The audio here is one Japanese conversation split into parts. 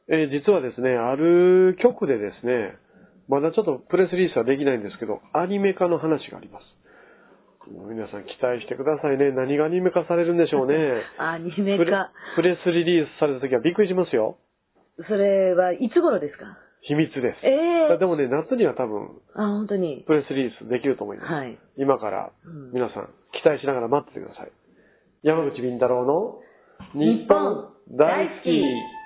実はですね、ある局でですね、まだちょっとプレスリリースはできないんですけど、アニメ化の話があります。皆さん期待してくださいね。何がアニメ化されるんでしょうね。 アニメ化。 プレスリリースされた時はびっくりしますよ。 それはいつ頃ですか？ 秘密です。でもね、夏には多分、 本当にプレスリリースできると思います。 はい。 今から皆さん期待しながら待っててください。山口敏太郎の日本大好き。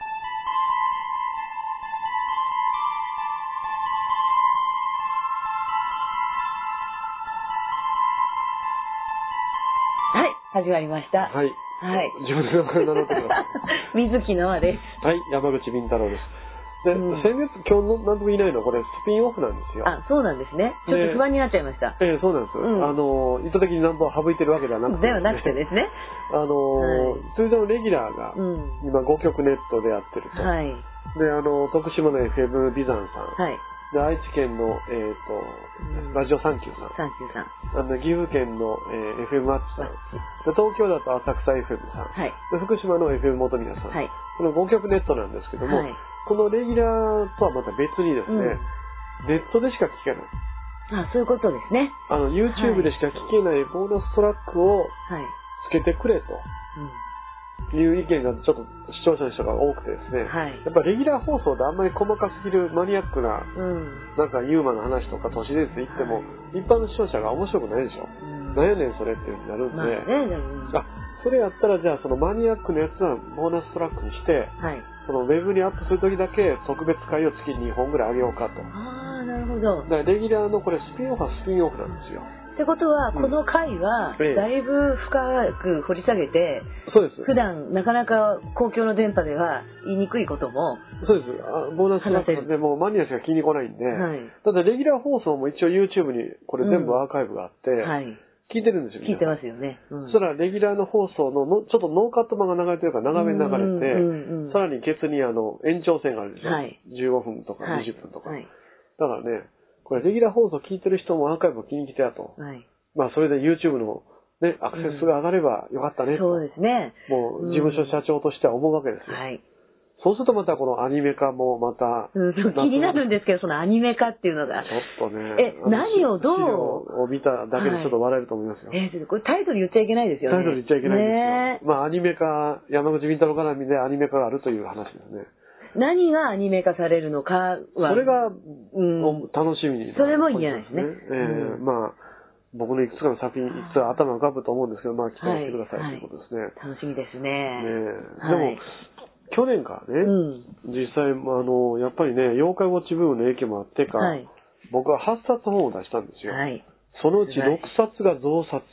始まりました。 はい。 はい。 自分の名前名乗ってください。水木のあです。 はい、山口敏太郎です。で、先月、今日の何ともいないのはこれスピンオフなんですよ。 そうなんですね。ちょっと不安になっちゃいました。 そうなんです。意図的に何本省いてるわけではなくて。 ではなくてですね。 通常のレギュラーが、今5曲ネットでやってると。 はい。 で、徳島の FM ビザンさん。 はい。 で、愛知県の、ラジオサンキューさん。 サンキューさん。 岐阜県の、FM マッチさん。で、東京だと浅草 FM さん。 はい。 で、福島の FM 元宮さん。 はい。 この5曲ネットなんですけども、はい、このレギュラーとはまた別にですね、ネットでしか聴けない。 そういうことですね。 YouTube でしか聴けないボーナストラックをつけてくれと。いう意見がちょっと視聴者の人が多くてですね、はい、やっぱりレギュラー放送であんまり細かすぎるマニアックな、なんかユーマの話とか都市伝説言っても、一般の視聴者が面白くないでしょ。なんやねんそれっていう風になるんで、それやったらじゃあそのマニアックのやつはボーナストラックにして、はい、そのウェブにアップするときだけ特別会を月に2本ぐらいあげようかと。 なるほど。 だからレギュラーのこれスピンオフはスピンオフなんですよ。 ってことは、この回は、だいぶ深く掘り下げて、 そうです。 普段なかなか公共の電波では言いにくいことも、 そうです。ボーナストラックでもうマニアしか聞きに来ないんで、はい、ただレギュラー放送も一応 YouTube にこれ全部アーカイブがあって、はい、聞いてるんですよ。 聞いてますよね。 そしたらレギュラーの放送のちょっとノーカット版が流れてるから長めに流れて、さらにケツに延長線があるでしょ。はい、15分とか20分とか。はい、だからね、これレギュラー放送聞いてる人もアーカイブを聞きに来てやと。はい、まあそれで YouTube のね、アクセスが上がればよかったねと。 そうですね。 もう事務所社長としては思うわけですよ。はい。そうするとまたこのアニメ化もまた。 気になるんですけど、そのアニメ化っていうのが。 ちょっとね。 何をどう。 資料を見ただけでちょっと笑えると思いますよ。 これタイトル言っちゃいけないですよね。 タイトル言っちゃいけないんですよ。まあアニメ化、山口敏太郎絡みでアニメ化があるという話ですね。 何がアニメ化されるのかは。 それが、楽しみに。 それも言えないですね。 まあ、僕のいくつかの作品、いつか頭が浮かぶと思うんですけど、まあ期待してくださいということですね。 楽しみですね。 でも、去年からね、実際、やっぱりね、妖怪ウォッチブームの影響もあってか、僕は8冊本を出したんですよ。そのうち6冊が増刷。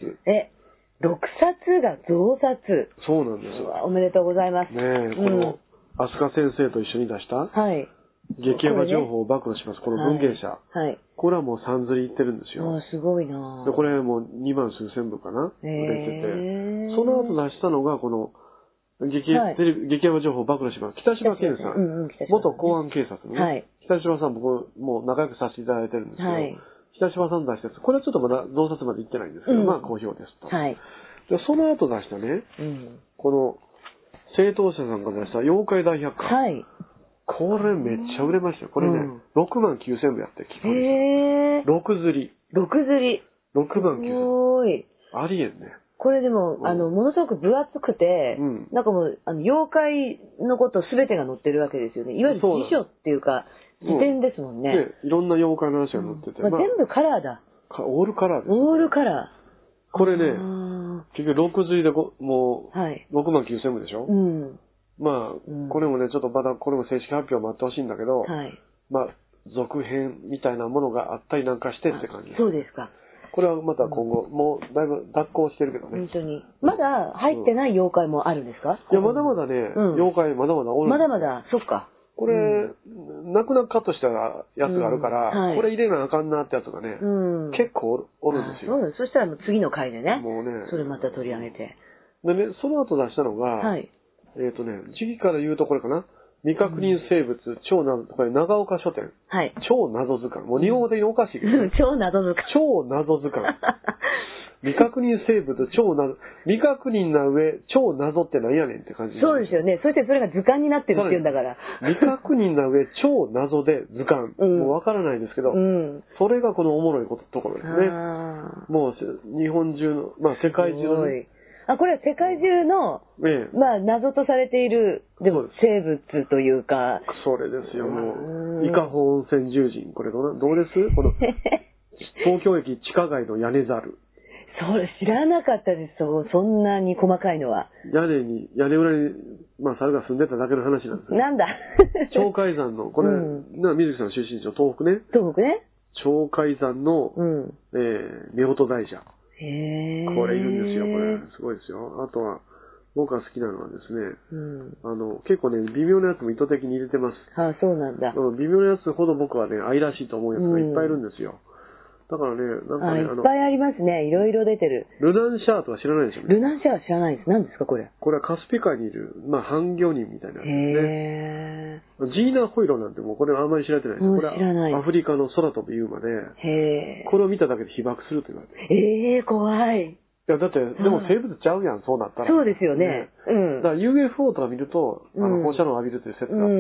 6冊が増刷。 そうなんです。 おめでとうございます。 この、飛鳥先生と一緒に出した、激ヤバ情報を暴露します。この文芸者。これはもう3釣りいってるんですよ。 すごいなで、これもう2万数千部かな売れてて。その後出したのが、この、激ヤバ情報を暴露します。北島健さん。元公安警察のね。北島さん僕、もう仲良くさせていただいてるんですけど、北島さん出したやつ、これはちょっとまだ増刷までいってないんですけど、まあ好評ですと。で、その後出したね、この、正当者さんが出した妖怪大百科。これめっちゃ売れましたよ。これね、6万9000部やって聞くんですよ。6釣り。 6釣り。 6万9000部。 すごい。 ありえんね。 これでも、ものすごく分厚くて、なんかもう、妖怪のことすべてが載ってるわけですよね。いわゆる辞書っていうか、辞典ですもんね。 いろんな妖怪の話が載ってて。 全部カラーだ。 オールカラーです。 オールカラー。 これね、結局6釣りでもう、6万9000部でしょ。まあ、これもね、ちょっとまだこれも正式発表待ってほしいんだけど、まあ、続編みたいなものがあったりなんかしてって感じ。 そうですか。 これはまた今後、もうだいぶ脱行してるけどね。 本当に。まだ入ってない妖怪もあるんですか？ いや、まだまだね、妖怪まだまだおる。 まだまだ、そっか。 これ、泣く泣くカットしたやつがあるから、これ入れなあかんなってやつがね、結構おるんですよ。 そうです。そしたら次の回でね、 もうね、 それまた取り上げて。 でね、その後出したのが、時期から言うとこれかな。未確認生物、これ長岡書店。超謎図鑑。もう日本語的におかしいけど。 超謎図鑑。 超謎図鑑。 未確認生物超謎、未確認な上、超謎って何やねんって感じ。 そうですよね。そしてそれが図鑑になってるっていうんだから。 未確認な上、超謎で図鑑。もうわからないですけど、それがこのおもろいところですね。もう日本中の、まあ世界中の、 これは世界中の、まあ謎とされている、でも生物というか。 それですよ、もう。伊香保温泉獣人。これどうですこの、東京駅地下街の屋根猿。 それ知らなかったです。そんなに細かいのは。 屋根裏に、まあ猿が住んでただけの話なんですよ。 なんだ鳥海山の、これ、水木さんの出身地の東北ね。 東北ね。 鳥海山の、夫婦大社。これいるんですよ、これ。すごいですよ。あとは、僕が好きなのはですね、結構ね、微妙なやつも意図的に入れてます。 ああ、そうなんだ。 微妙なやつほど僕はね、愛らしいと思うやつがいっぱいいるんですよ。だからね、なんかね、 いっぱいありますね。いろいろ出てる。 ルナンシャーとは知らないでしょうね。ルナンシャーは知らないです。何ですか、これ。 これはカスピ海にいる、まあ、半魚人みたいなやつですね。ジーナ・ホイロなんてもうこれはあんまり知られてないです。これはアフリカの空飛ぶユーマで、これを見ただけで被爆すると言われてる。 怖い。 いや、だって、でも生物ちゃうやん、そうなったら。 そうですよね。 だから UFO とか見ると、放射能を浴びるという説があって、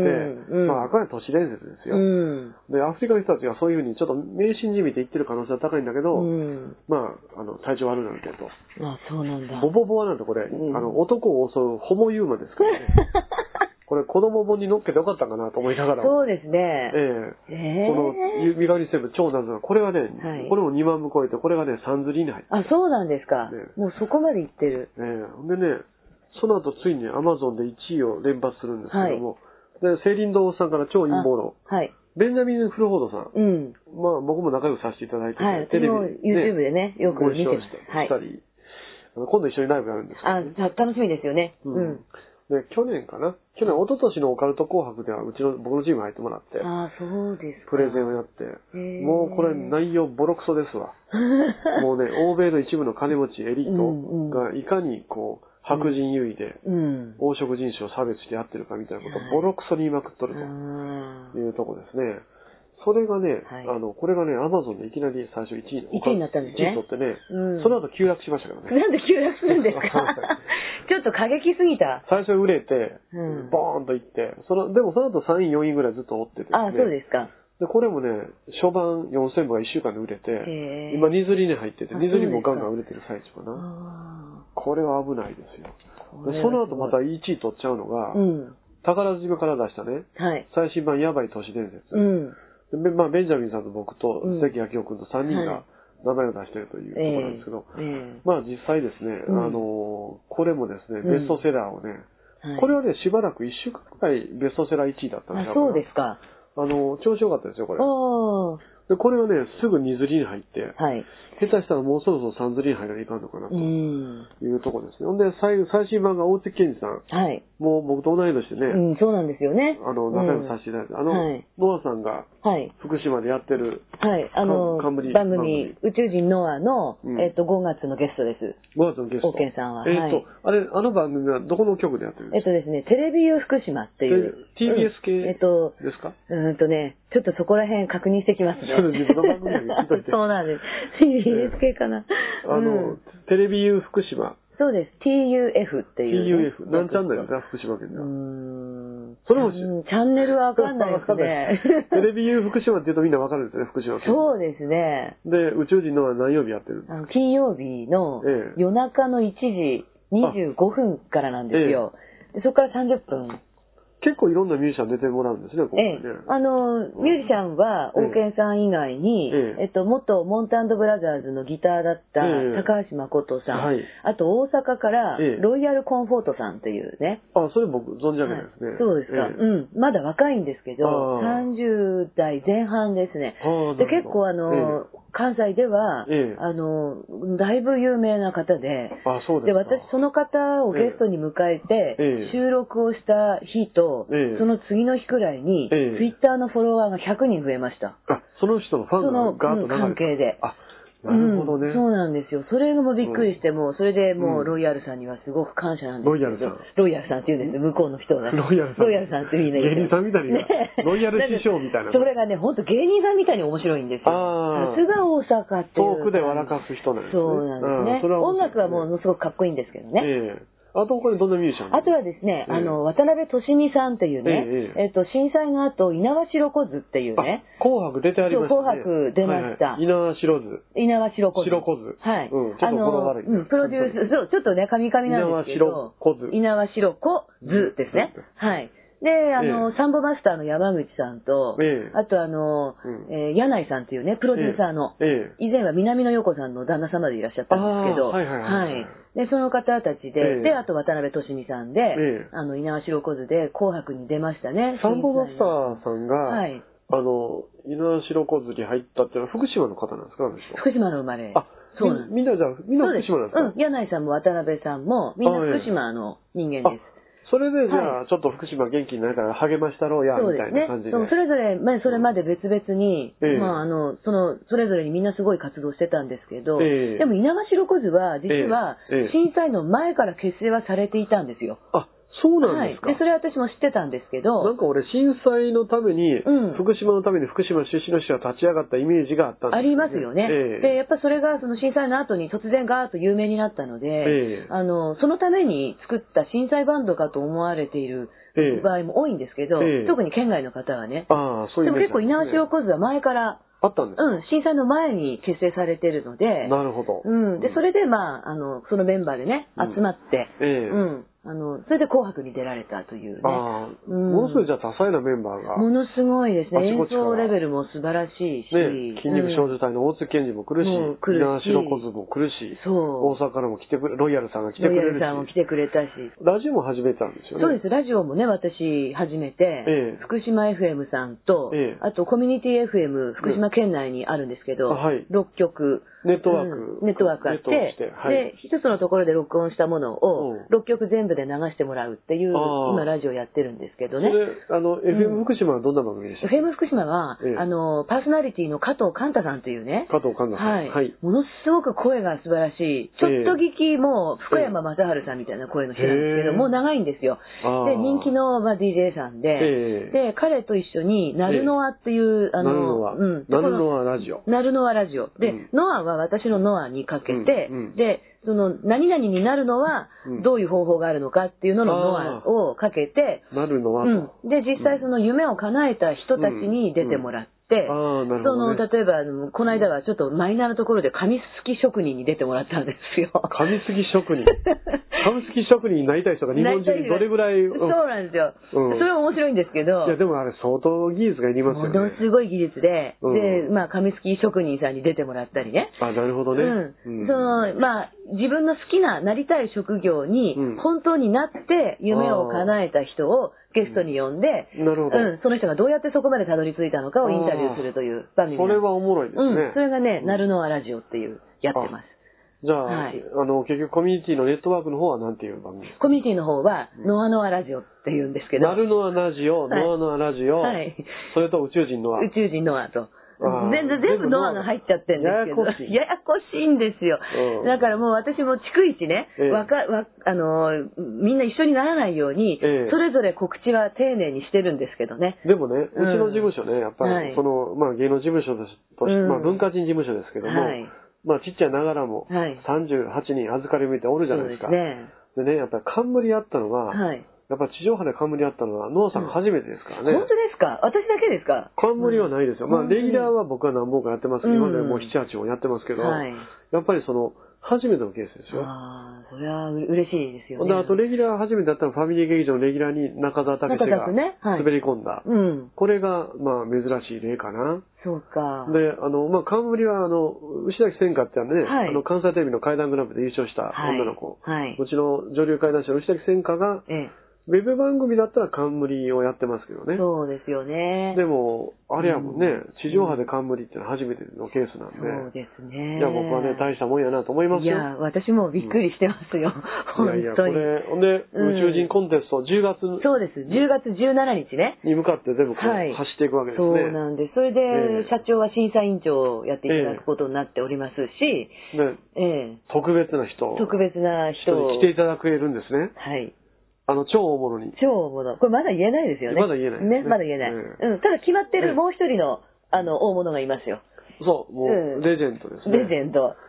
まあ、あくまで都市伝説ですよ。で、アフリカの人たちがそういうふうにちょっと迷信じみて言ってる可能性は高いんだけど、まあ、体調悪いなんてと。 あ、そうなんだ。 ボボボアなんてこれ、男を襲うホモユーマですからね。これ子供本に乗っけてよかったかなと思いながら。 そうですね。 この未確認生物超謎な、これはね、これも2万部超えて、これがね、3釣りに入ってる。 あ、そうなんですか。もうそこまでいってる。 でね、その後ついに Amazon で1位を連発するんですけども、で、聖林堂さんから超陰謀論。ベンジャミン・フルフォードさん。まあ僕も仲良くさせていただいて、 テレビ、YouTube でね、よく見てしたり、今度一緒にライブやるんですけど。楽しみですよね。 で、去年、一昨年のオカルト紅白では僕のチーム入ってもらって、 そうですか。 プレゼンをやって、もうこれ内容ボロクソですわ。もうね、欧米の一部の金持ちエリートがいかにこう、白人優位で、黄色人種を差別してやってるかみたいなことをボロクソに言いまくっとるというとこですね。それがね、これがね、アマゾンでいきなり最初1位になったんですね。 1位取ってね、その後急落しましたからね。 なんで急落するんですかちょっと過激すぎた。 最初売れて、ボーンといって、でもその後3位、4位ぐらいずっと追ってて、 そうですか。 で、これもね、初版4000部が1週間で売れて、今2釣りに入ってて、2釣りもガンガン売れてる最中かな。これは危ないですよ。でその後また1位取っちゃうのが、宝島から出したね、最新版やばい都市伝説。まあ、ベンジャミンさんと僕と関明夫君と3人が名前を出しているというところなんですけど、まあ実際ですね、これもですね、ベストセラーをね、これはね、しばらく1週間くらいベストセラー1位だったんですよ。 そうですか。 調子良かったですよ、これ。で、これはね、すぐ2釣りに入って、下手したらもうそろそろ3釣りに入らないかんのかなというところですね。ほんで、最新版が大関健二さん。もう僕と同い年でね。 そうなんですよね。 仲良くさせていただいて、ノアさんが、福島でやってる、 番組、宇宙人ノアの、5月のゲストです。 5月のゲスト。 オーケンさんは。 あの番組はどこの局でやってるんですか？ ですね、テレビユー福島っていう。 TBS 系ですか？ ちょっとそこら辺確認してきますね。 自分の番組だけ聞いといて。 そうなんです。TBS 系かな。 テレビユー福島。 そうです。TUF っていう。 TUF。何チャンネルですか、福島県では。 それもチャンネルはわかんないですね。 テレビユー福島って言うとみんなわかるんですよね、福島県。 そうですね。 で、宇宙人のは何曜日やってるんですか？ 金曜日の夜中の1時25分からなんですよ。そこから30分。 結構いろんなミュージシャン出てもらうんですね、今回ね。 ミュージシャンは、オーケンさん以外に、元モンタ&ブラザーズのギターだった高橋誠さん、あと大阪からロイヤルコンフォートさんっていうね。 それ僕存じ上げないですね。 そうですか。まだ若いんですけど、30代前半ですね。で、結構関西では、だいぶ有名な方で、で、私その方をゲストに迎えて、収録をした日と、その次の日くらいに、ツイッターのフォロワーが100人増えました。 その人のファンがガーッと関係で。 なるほどね。 そうなんですよ。それがもうびっくりして、もう、それでもう、ロイヤルさんにはすごく感謝なんですけど。ロイヤルさんって言うんですよ、向こうの人が。 ロイヤルさんっていいね。 芸人さんみたいに、ロイヤル師匠みたいな。 それがね、ほんと芸人さんみたいに面白いんですよ。さすが大阪っていう。 遠くで笑かす人なんですね。 そうなんですね。音楽はものすごくかっこいいんですけどね。 あとこれどんなミュージシャン？ あとはですね、渡辺俊美さんっていうね、震災の後、猪苗代湖図っていうね。 紅白出てありましたね。 紅白出ました。 猪苗代図。 猪苗代湖図。 白湖図。 はい。 ちょっと語呂悪い。 プロデュース、そう、ちょっとね、カミカミなんですけど。猪苗代湖図ですね。はい。で、サンボマスターの山口さんと、あと柳井さんっていうね、プロデューサーの、以前は南野陽子さんの旦那様でいらっしゃったんですけど、はい。で、その方たちで、で、あと渡辺俊美さんで、猪苗代湖図で紅白に出ましたね。 サンボマスターさんが、猪苗代湖図に入ったっていうのは福島の方なんですか？ 福島の生まれ。 そうなんです。みんな福島なんですか？ 柳井さんも渡辺さんも、みんな福島の人間です。 それでじゃあ、ちょっと福島元気になるから励ましたろうや、みたいな感じで。 それぞれ、それまで別々に、それぞれにみんなすごい活動してたんですけど、でも猪苗代湖図は、実は、震災の前から結成はされていたんですよ。 そうなんですか。 で、それは私も知ってたんですけど。 なんか俺、震災のために、福島のために福島出身の人が立ち上がったイメージがあったんですよね。 ありますよね。で、やっぱそれがその震災の後に突然ガーッと有名になったので、そのために作った震災バンドかと思われている場合も多いんですけど、特に県外の方はね。でも結構猪苗代湖図は前から、 あったんですか？ 震災の前に結成されてるので。 なるほど。 で、それでそのメンバーでね、集まって、それで紅白に出られたというね。 ものすごいじゃあ多彩なメンバーが。 ものすごいですね。演奏レベルも素晴らしいし。 筋肉少女隊の大津健二も来るし、猪苗代湖図も来るし、大阪からも来てくれ、ロイヤルさんが来てくれるし。 ロイヤルさんも来てくれたし。 ラジオも始めたんですよね。 そうです。ラジオもね、私始めて、福島 FM さんと、あとコミュニティ FM、福島県内にあるんですけど、6曲。 ネットワークあって、で、一つのところで録音したものを6曲全部で流してもらうっていう、今ラジオやってるんですけどね。 FM 福島はどんな番組でした？ FM 福島は、パーソナリティの加藤寛太さんというね。 加藤寛太さん。 はい。ものすごく声が素晴らしい。ちょっと聞きも福山雅治さんみたいな声の人なんですけど、もう長いんですよ。で、人気のDJ さんで、で、彼と一緒に、ナルノアっていう、 ナルノアラジオ。 ナルノアラジオ。で、ノアは私のノアにかけて、で、その何々になるのはどういう方法があるのかっていうののノアをかけて、 なるのはで、実際その夢を叶えた人たちに出てもらって、例えば、この間はちょっとマイナーなところで紙すき職人に出てもらったんですよ。 紙すき職人紙すき職人になりたい人が日本中にどれぐらい。 そうなんですよ。それは面白いんですけど。 いや、でもあれ相当技術がいりますよね。 ものすごい技術で、で、紙すき職人さんに出てもらったりね。 なるほどね。 自分の好きな、なりたい職業に、本当になって夢を叶えた人をゲストに呼んで、その人がどうやってそこまでたどり着いたのかをインタビューするという番組。 それはおもろいですね。 それがね、ナルノアラジオっていう、やってます。 じゃあ、結局コミュニティのネットワークの方は何ていう番組ですか？ コミュニティの方は、ノアノアラジオって言うんですけど。 ナルノアラジオ、ノアノアラジオ、それと宇宙人ノア。 宇宙人ノアと。全部ノアが入っちゃってるんですけど。ややこしいんですよ。だからもう私も逐一ね、みんな一緒にならないように、それぞれ告知は丁寧にしてるんですけどね。 でもね、うちの事務所ね、やっぱり、芸能事務所として、文化人事務所ですけども、ちっちゃいながらも、38人預かり向いておるじゃないですか。でね、やっぱり冠やったのが、やっぱ地上波で冠やったのは、ノアさんが初めてですからね。 本当ですか？私だけですか？ 冠はないですよ。レギュラーは僕は何本かやってますけど、今でもう7、8本やってますけど、やっぱり初めてのケースですよ。 それは嬉しいですよね。 あと、レギュラー初めてだったのはファミリー劇場のレギュラーに中澤武史が滑り込んだ。これが、珍しい例かな。 そうか。 で、冠は、牛崎千佳ってね、関西テレビの怪談グランプリで優勝した女の子。うちの女流怪談師の牛崎千佳が、 ウェブ番組だったら冠をやってますけどね。 そうですよね。 でも、あれやもんね、地上波で冠ってのは初めてのケースなんで。 そうですね。 いや、僕はね、大したもんやなと思いますよ。 いや、私もびっくりしてますよ。 いやいや、これ、ほんで、宇宙人コンテスト、10月。 そうです。10月17日ね。 に向かって全部こう、走っていくわけですね。 そうなんです。それで、社長は審査委員長をやっていただくことになっておりますし、 特別な人に来ていただけるんですね。 はい。 超大物に。 超大物。これまだ言えないですよね。 まだ言えない。 ね、まだ言えない。ただ決まってるもう一人の、大物がいますよ。 そう、もう、レジェンドですね。 レジェンド。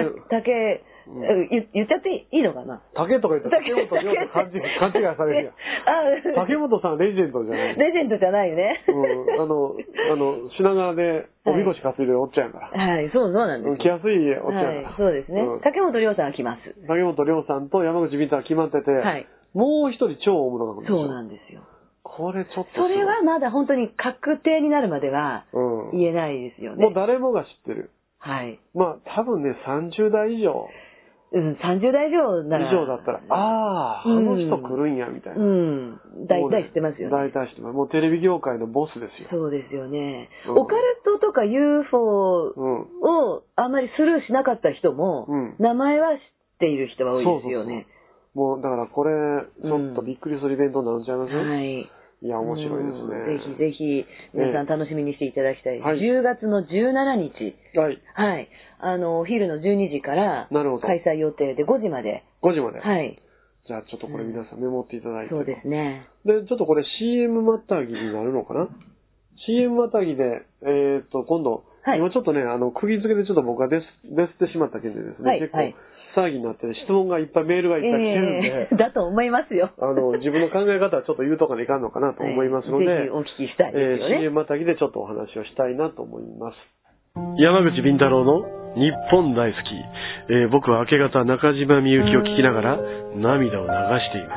言っちゃっていいのかな？ 竹とか言ったら竹本涼と勘違いされるやん。竹本さんレジェンドじゃない。 レジェンドじゃないよね。 品川でおみこし担いでるおっちゃんやから。 はい、そうなんです。 来やすいおっちゃんやから。 そうですね。竹本涼さんが来ます。 竹本涼さんと山口敏太が決まってて、もう一人超大物が来るんですよ。 そうなんですよ。 これちょっと。 それはまだ本当に確定になるまでは言えないですよね。 もう誰もが知ってる。 はい。 まあ多分ね、30代以上。 30代以上なら。 以上だったら、あの人来るんや、みたいな。 大体知ってますよね。 大体知ってます。もうテレビ業界のボスですよ。 そうですよね。オカルトとか UFO をあんまりスルーしなかった人も、名前は知っている人は多いですよね。 もうだからこれ、ちょっとびっくりするイベントになるんちゃいます？ はい。 いや、面白いですね。 ぜひぜひ、皆さん楽しみにしていただきたい。10月の17日。 はい。 はい。お昼の12時から開催予定で5時まで。 5時まで。 はい。 じゃあちょっとこれ皆さんメモっていただいて。 そうですね。 で、ちょっとこれ CM またぎになるのかな？ CM またぎで、今度、今ちょっとね、釘付けでちょっと僕がデスってしまった件でですね、結構騒ぎになって、質問がいっぱい、メールがいっぱい来てるんで、 だと思いますよ。 自分の考え方はちょっと言うとかでいかんのかなと思いますので、 ぜひお聞きしたいですよね。 CM またぎでちょっとお話をしたいなと思います。山口敏太郎の日本大好き。僕は明け方中島みゆきを聞きながら涙を流しています。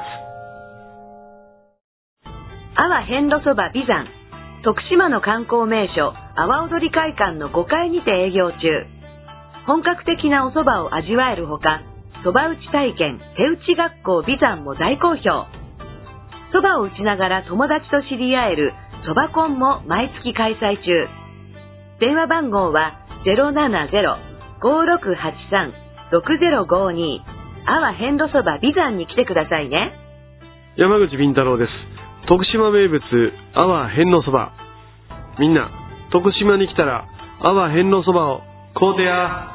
阿波遍路そば美山、徳島の観光名所、阿波踊り会館の5階にて営業中。本格的なお蕎麦を味わえるほか、蕎麦打ち体験、手打ち学校美山も大好評。蕎麦を打ちながら友達と知り合える蕎麦コンも毎月開催中。電話番号は 070-5683-6052 阿波遍路そば美山に来てくださいね。 山口敏太郎です。徳島名物阿波遍路そば。みんな徳島に来たら阿波遍路そばを買うてや。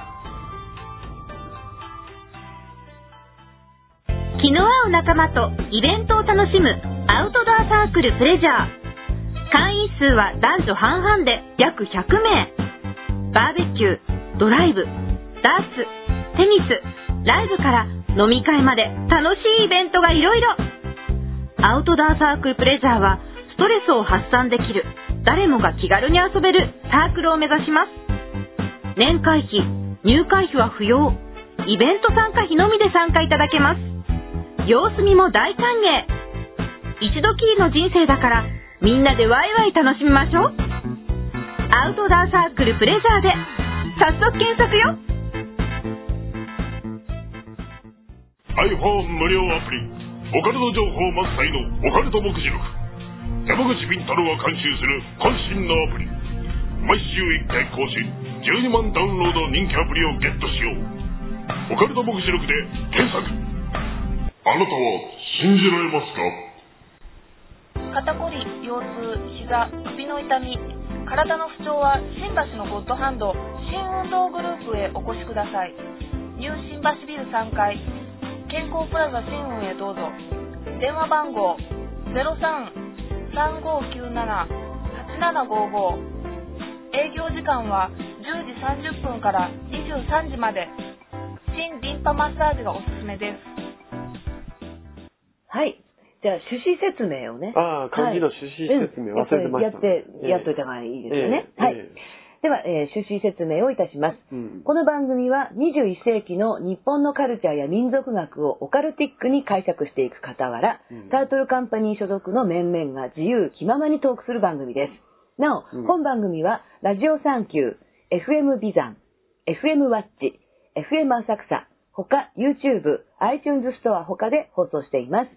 気の合う仲間とイベントを楽しむアウトドアサークルプレジャー。会員数は男女半々で約100名。バーベキュー、ドライブ、ダーツ、テニス、ライブから飲み会まで楽しいイベントがいろいろ。アウトドアサークルプレジャーはストレスを発散できる、誰もが気軽に遊べるサークルを目指します。年会費、入会費は不要。イベント参加費のみで参加いただけます。様子見も大歓迎。一度きりの人生だからみんなでワイワイ楽しみましょう。アウトドアサークルプレジャーで早速検索よ。 iPhone 無料アプリオカルト情報満載のオカルト目次録。山口敏太郎が監修する渾身のアプリ。毎週1回更新、12万ダウンロードの人気アプリをゲットしよう。オカルト目次録で検索。あなたは信じられますか？ 肩こり、腰痛、膝、首の痛み、体の不調は新橋のゴッドハンド新運動グループへお越しください。ニュー新橋ビル3階健康プラザ新運へどうぞ。電話番号 03-3597-8755。 営業時間は10時30分から23時まで。新リンパマッサージがおすすめです。 はい。じゃあ趣旨説明をね。 漢字の趣旨説明忘れてましたね。 やっといた方がいいですよね。はい。では、趣旨説明をいたします。この番組は21世紀の日本のカルチャーや民族学をオカルティックに解釈していく傍ら、タートルカンパニー所属の面々が自由気ままにトークする番組です。なお、本番組はラジオサンキュー、FM ビザン、FM ワッチ、FM 浅草、他 YouTube、iTunes ストア他で放送しています。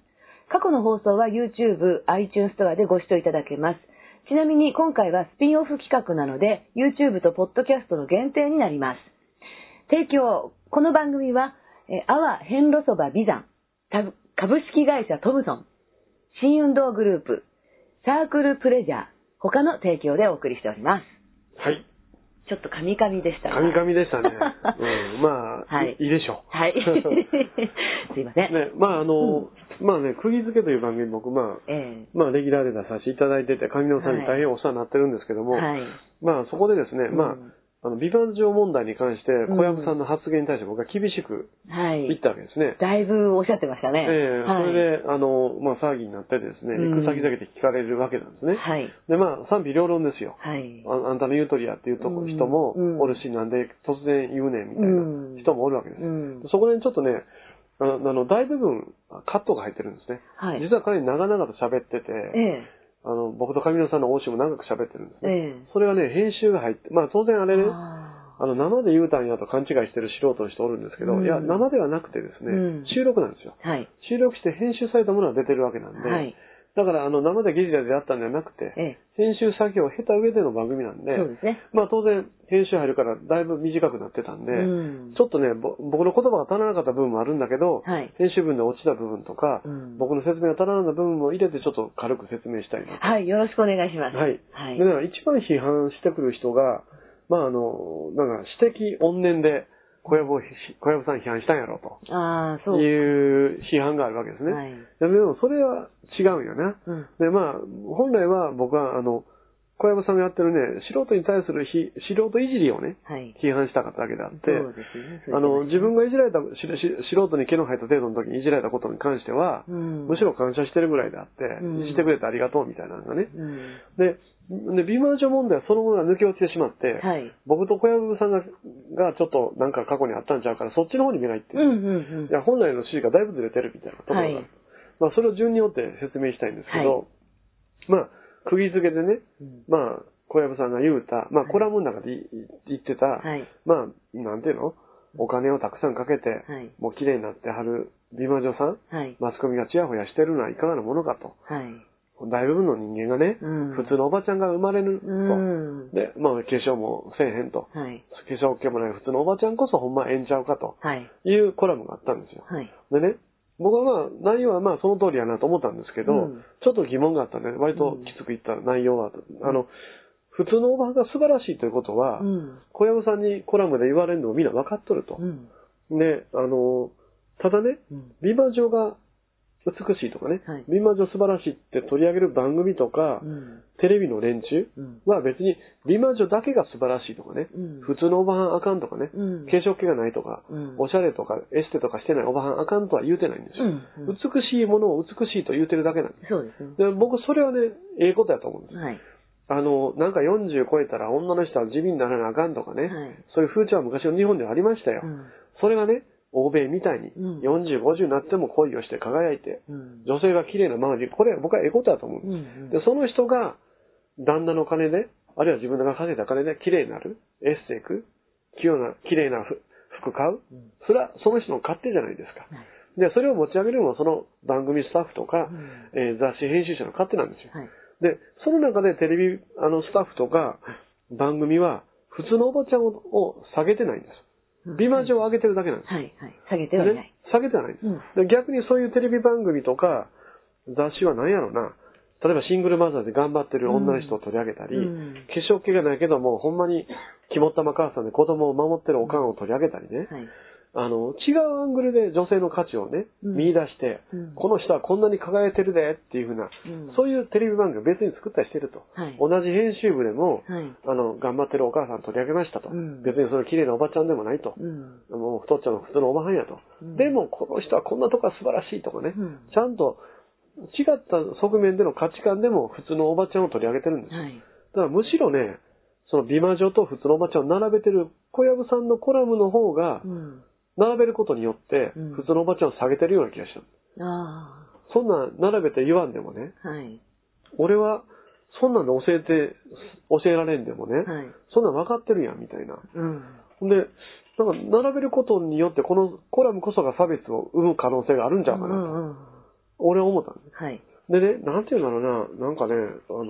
過去の放送は YouTube、iTunes ストアでご視聴いただけます。ちなみに今回はスピンオフ企画なので YouTube とポッドキャストの限定になります。提供、この番組は阿波遍路そば美山株式会社トムソン、新運動グループ、サークルプレジャー、他の提供でお送りしております。 はい。 ちょっとカミカミでしたね。 カミカミでしたね。まあ、はい、いいでしょう。 はい。すいません。 ね、まあまあね、釘付けという番組僕まあレギュラーで出させていただいてて、上野さんに大変お世話になってるんですけども、はい、まあそこでですね、まあ、美版上問題に関して、小籔さんの発言に対して僕は厳しく言ったわけですね。 だいぶおっしゃってましたね。 それで、まあ、騒ぎになってですね、行く先々で聞かれるわけなんですね。で、まあ、賛否両論ですよ。あんたの言うとりやっていう人もおるし、なんで突然言うねんみたいな人もおるわけです。そこでちょっとね、大部分カットが入ってるんですね。実は彼に長々と喋ってて、僕と上野さんの応酬も長く喋ってるんですね。それがね、編集が入って、まあ当然あれね、生で言うたんやと勘違いしてる素人の人おるんですけど、いや、生ではなくてですね、収録なんですよ。収録して編集されたものが出てるわけなんで、だから生でゲリラでやったんじゃなくて、編集作業を経た上での番組なんで、まあ当然編集入るからだいぶ短くなってたんで、ちょっとね、僕の言葉が足らなかった部分もあるんだけど、編集分で落ちた部分とか、僕の説明が足らなかった部分も入れてちょっと軽く説明したいなと。 はい、よろしくお願いします。 はい。で、一番批判してくる人が、まあなんか私的怨念で、小籔さん批判したんやろという批判があるわけですね。でもそれは違うんよね。で、まあ、本来は僕は小籔さんがやってるね、素人に対する素人いじりをね、批判したかったわけであって、自分がいじられた、素人に毛の生えた程度の時にいじられたことに関しては、むしろ感謝してるぐらいであって、いじってくれてありがとうみたいなのがね。で、美魔女問題はそのものが抜け落ちてしまって、僕と小籔さんがちょっとなんか過去にあったんちゃうから、そっちの方に目がいってる。いや、本来の指示がだいぶずれてるみたいなところがある。まあ、それを順によって説明したいんですけど、まあ、釘付けでね、まあ、小籔さんが言うた、まあ、コラムの中で言ってた、まあ、なんていうの？お金をたくさんかけて、もう綺麗になってはる美魔女さん、マスコミがチヤホヤしてるのはいかがなものかと。大部分の人間がね、普通のおばちゃんが生まれると。で、まあ、化粧もせえへんと。化粧気もない普通のおばちゃんこそほんまええんちゃうかと。いうコラムがあったんですよ。でね、僕はまあ、内容はまあその通りやなと思ったんですけど、ちょっと疑問があったね。割ときつく言った内容は、普通のおばはんが素晴らしいということは、小籔さんにコラムで言われるのをみんな分かっとると。で、ただね、美魔女が美しいとかね、美魔女素晴らしいって取り上げる番組とか、テレビの連中は別に美魔女だけが素晴らしいとかね、普通のおばはんあかんとかね、化粧気がないとか、おしゃれとかエステとかしてないおばはんあかんとは言うてないんですよ。美しいものを美しいと言うてるだけなんです。で僕それはね、ええことやと思うんです。なんか40超えたら女の人は地味にならなあかんとかね、そういう風潮は昔の日本ではありましたよ。それがね、欧米みたいに40、50になっても恋をして輝いて、女性が綺麗なままで、これは僕はええことだと思う。で、その人が旦那の金で、あるいは自分が稼いだ金で綺麗になる、エステ行く、綺麗な服買う、それはその人の勝手じゃないですか。で、それを持ち上げるのもその番組スタッフとか、雑誌編集者の勝手なんですよ。で、その中でテレビスタッフとか番組は普通のおばちゃんを下げてないんです。美魔女を上げてるだけなんです。 下げてはない。 下げてはないんです。で逆にそういうテレビ番組とか雑誌は何やろうな。例えばシングルマザーで頑張ってる女の人を取り上げたり、化粧気がないけどもほんまに肝っ玉母さんで子供を守ってるおかんを取り上げたりね。違うアングルで女性の価値をね、見出して、この人はこんなに輝いてるでっていうふうな、そういうテレビ番組を別に作ったりしてると。同じ編集部でも、頑張ってるお母さん取り上げましたと。別にその綺麗なおばちゃんでもないと。もう太っちゃうの普通のおばはんやと。でもこの人はこんなとこは素晴らしいとかね、ちゃんと違った側面での価値観でも普通のおばちゃんを取り上げてるんです。だからむしろね、その美魔女と普通のおばちゃんを並べてる小籔さんのコラムの方が、並べることによって、普通のおばちゃんを下げてるような気がした。そんな並べて言わんでもね、俺はそんなんで教えられんでもね、そんなん分かってるやんみたいな。で、なんか並べることによってこのコラムこそが差別を生む可能性があるんちゃうかなと俺は思ったんです。 はい。 でね、なんていうんだろうな、なんかね、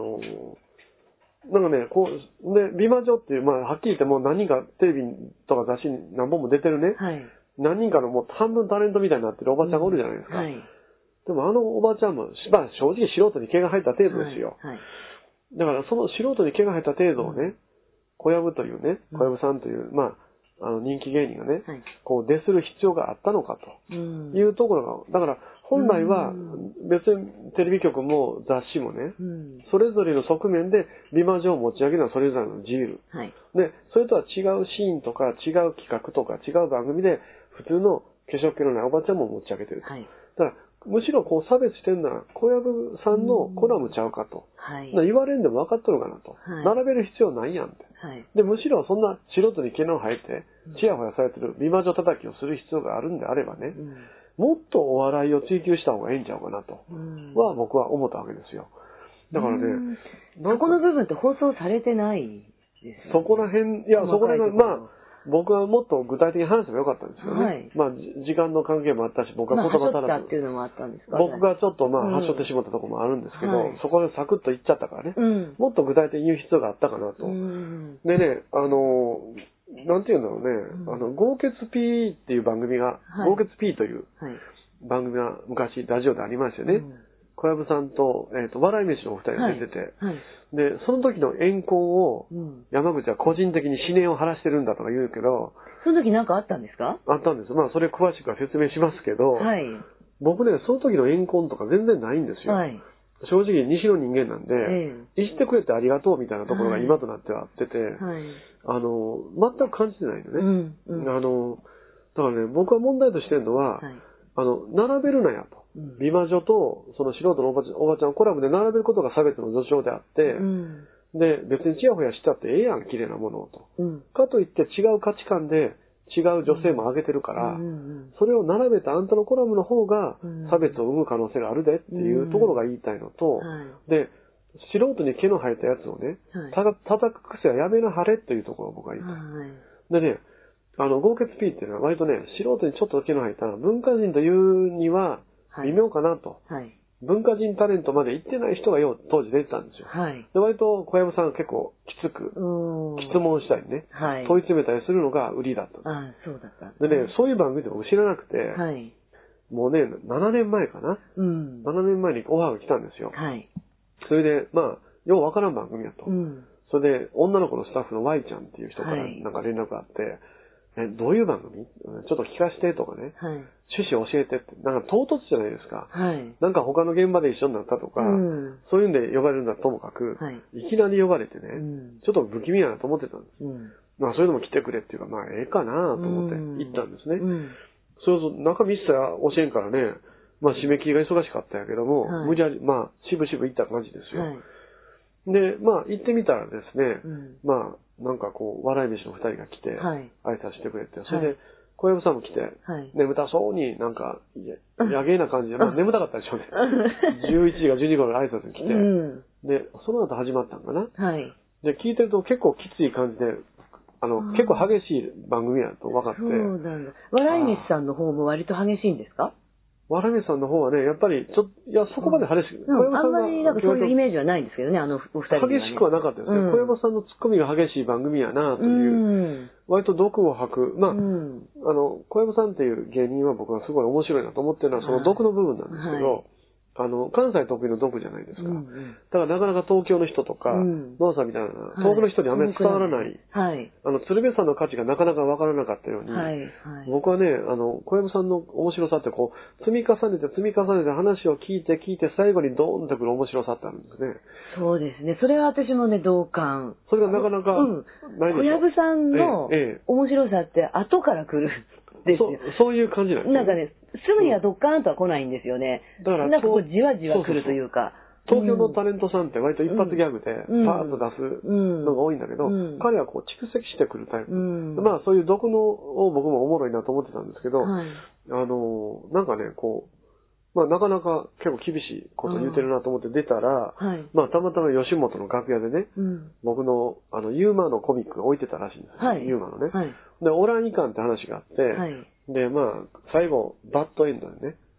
なんかね、こう、で、美魔女っていう、まあ、はっきり言ってもう何人かテレビとか雑誌に何本も出てるね。 はい。何人かのもう半分タレントみたいになってるおばちゃんがおるじゃないですか。はい。でもおばちゃんも、まあ、正直素人に毛が生えた程度ですよ。はい。だからその素人に毛が生えた程度をね、小籔というね、小籔さんという、まあ、人気芸人がね、こう、出する必要があったのかというところが、だから、本来は別にテレビ局も雑誌もね、それぞれの側面で美魔女を持ち上げるのはそれぞれの自由。はい、で、それとは違うシーンとか違う企画とか違う番組で普通の化粧気のないおばちゃんも持ち上げてる。はい、だからむしろこう差別してるのは小籔さんのコラムちゃうかと。はい、言われんでも分かっとるかなと。はい、並べる必要ないやんって。はい、で、むしろそんな素人に毛の生えて、チヤホヤされてる美魔女叩きをする必要があるんであればね、もっとお笑いを追求した方がいいんちゃうかなと、は僕は思ったわけですよ。だからね、 そこの部分って放送されてないですよね。そこら辺、いや、そこら辺、まあ、僕はもっと具体的に話せばよかったんですよね。はい、まあ、時間の関係もあったし、僕は言葉足らず。 っていうのもあったんですか？ 僕がちょっとまあ、発症ってしまったところもあるんですけど、そこでサクッと言っちゃったからね、もっと具体的に言う必要があったかなと。でね、なんていうんだろうね、豪傑 P っていう番組が、豪傑 P という番組が昔ラジオでありましたよね。小籔さんと、笑い飯のお二人が出てて、で、その時の怨恨を、山口は個人的に思念を晴らしてるんだとか言うけど、 その時なんかあったんですか？ あったんです。まあ、それ詳しくは説明しますけど、僕ね、その時の怨恨とか全然ないんですよ。正直、西の人間なんで、いじってくれてありがとうみたいなところが今となってはあってて、全く感じてないのね。だからね、僕は問題としてるのは、並べるなやと。美魔女と、その素人のおばちゃんをコラムで並べることが差別の序章であって、で、別にチヤホヤしたってええやん、綺麗なものをと。かといって違う価値観で違う女性も上げてるから、それを並べたあんたのコラムの方が差別を生む可能性があるでっていうところが言いたいのと、で、素人に毛の生えたやつをね、叩く癖はやめなはれっていうところを僕は言いたい。でね、豪傑 P っていうのは割とね、素人にちょっと毛の生えた文化人というには微妙かなと。文化人タレントまで行ってない人が当時出てたんですよ。で割と小籔さん結構きつく、質問したりね、問い詰めたりするのが売りだった。 そうだった。 でね、そういう番組でも知らなくて、もうね、7年前かな。7年前にオファーが来たんですよ。それで、まあ、ようわからん番組だと。それで、女の子のスタッフの Y ちゃんっていう人からなんか連絡があって、どういう番組？ちょっと聞かせてとかね。趣旨教えてって。なんか唐突じゃないですか。なんか他の現場で一緒になったとか、そういうんで呼ばれるんだともかく、いきなり呼ばれてね、ちょっと不気味やなと思ってたんです。まあそういうのも来てくれっていうか、まあええかなと思って行ったんですね。そう中身一切教えんからね、まあ締め切りが忙しかったんやけども、無理やり、まあしぶしぶ行った感じですよ。で、まあ行ってみたらですね、まあなんかこう、笑い飯の二人が来て、挨拶してくれて、それで、小籔さんも来て、眠たそうになんか、やげな感じで、まあ眠たかったでしょうね。11時か12時頃挨拶に来て、で、その後始まったんかな。で、聞いてると結構きつい感じで、結構激しい番組やと分かって。そうなんだ。笑い飯さんの方も割と激しいんですか？ 笑い飯さんの方はね、やっぱり、いや、そこまで激しく、 あんまりなんかそういうイメージはないんですけどね、お二人は、ね。 激しくはなかったですね。小籔さんのツッコミが激しい番組やな、という、割と毒を吐く。まあ、小籔さんっていう芸人は僕はすごい面白いなと思ってるのは、その毒の部分なんですけど、関西特有の毒じゃないですか。だからなかなか東京の人とか、ノアさんみたいな、遠くの人にあんまり伝わらない。鶴瓶さんの価値がなかなかわからなかったように、僕はね、小籔さんの面白さってこう、積み重ねて話を聞いて最後にドーンとくる面白さってあるんですね。 そうですね。それは私もね、同感。 それがなかなかないでしょ。 小籔さんの面白さって後から来る。 そういう感じなんですよ。 なんかね、すぐにはドッカーンとは来ないんですよね。だからなんかこうじわじわ来るというか。 東京のタレントさんって割と一発ギャグでパーッと出すのが多いんだけど、彼はこう蓄積してくるタイプ。まあそういう毒のを僕もおもろいなと思ってたんですけど、なんかね、こう、まあなかなか結構厳しいこと言うてるなと思って出たら、まあたまたま吉本の楽屋でね、僕のユーマのコミックが置いてたらしいんですよ。ユーマのね。で、オランイカンって話があって、で、まあ、最後、バッドエンドでね、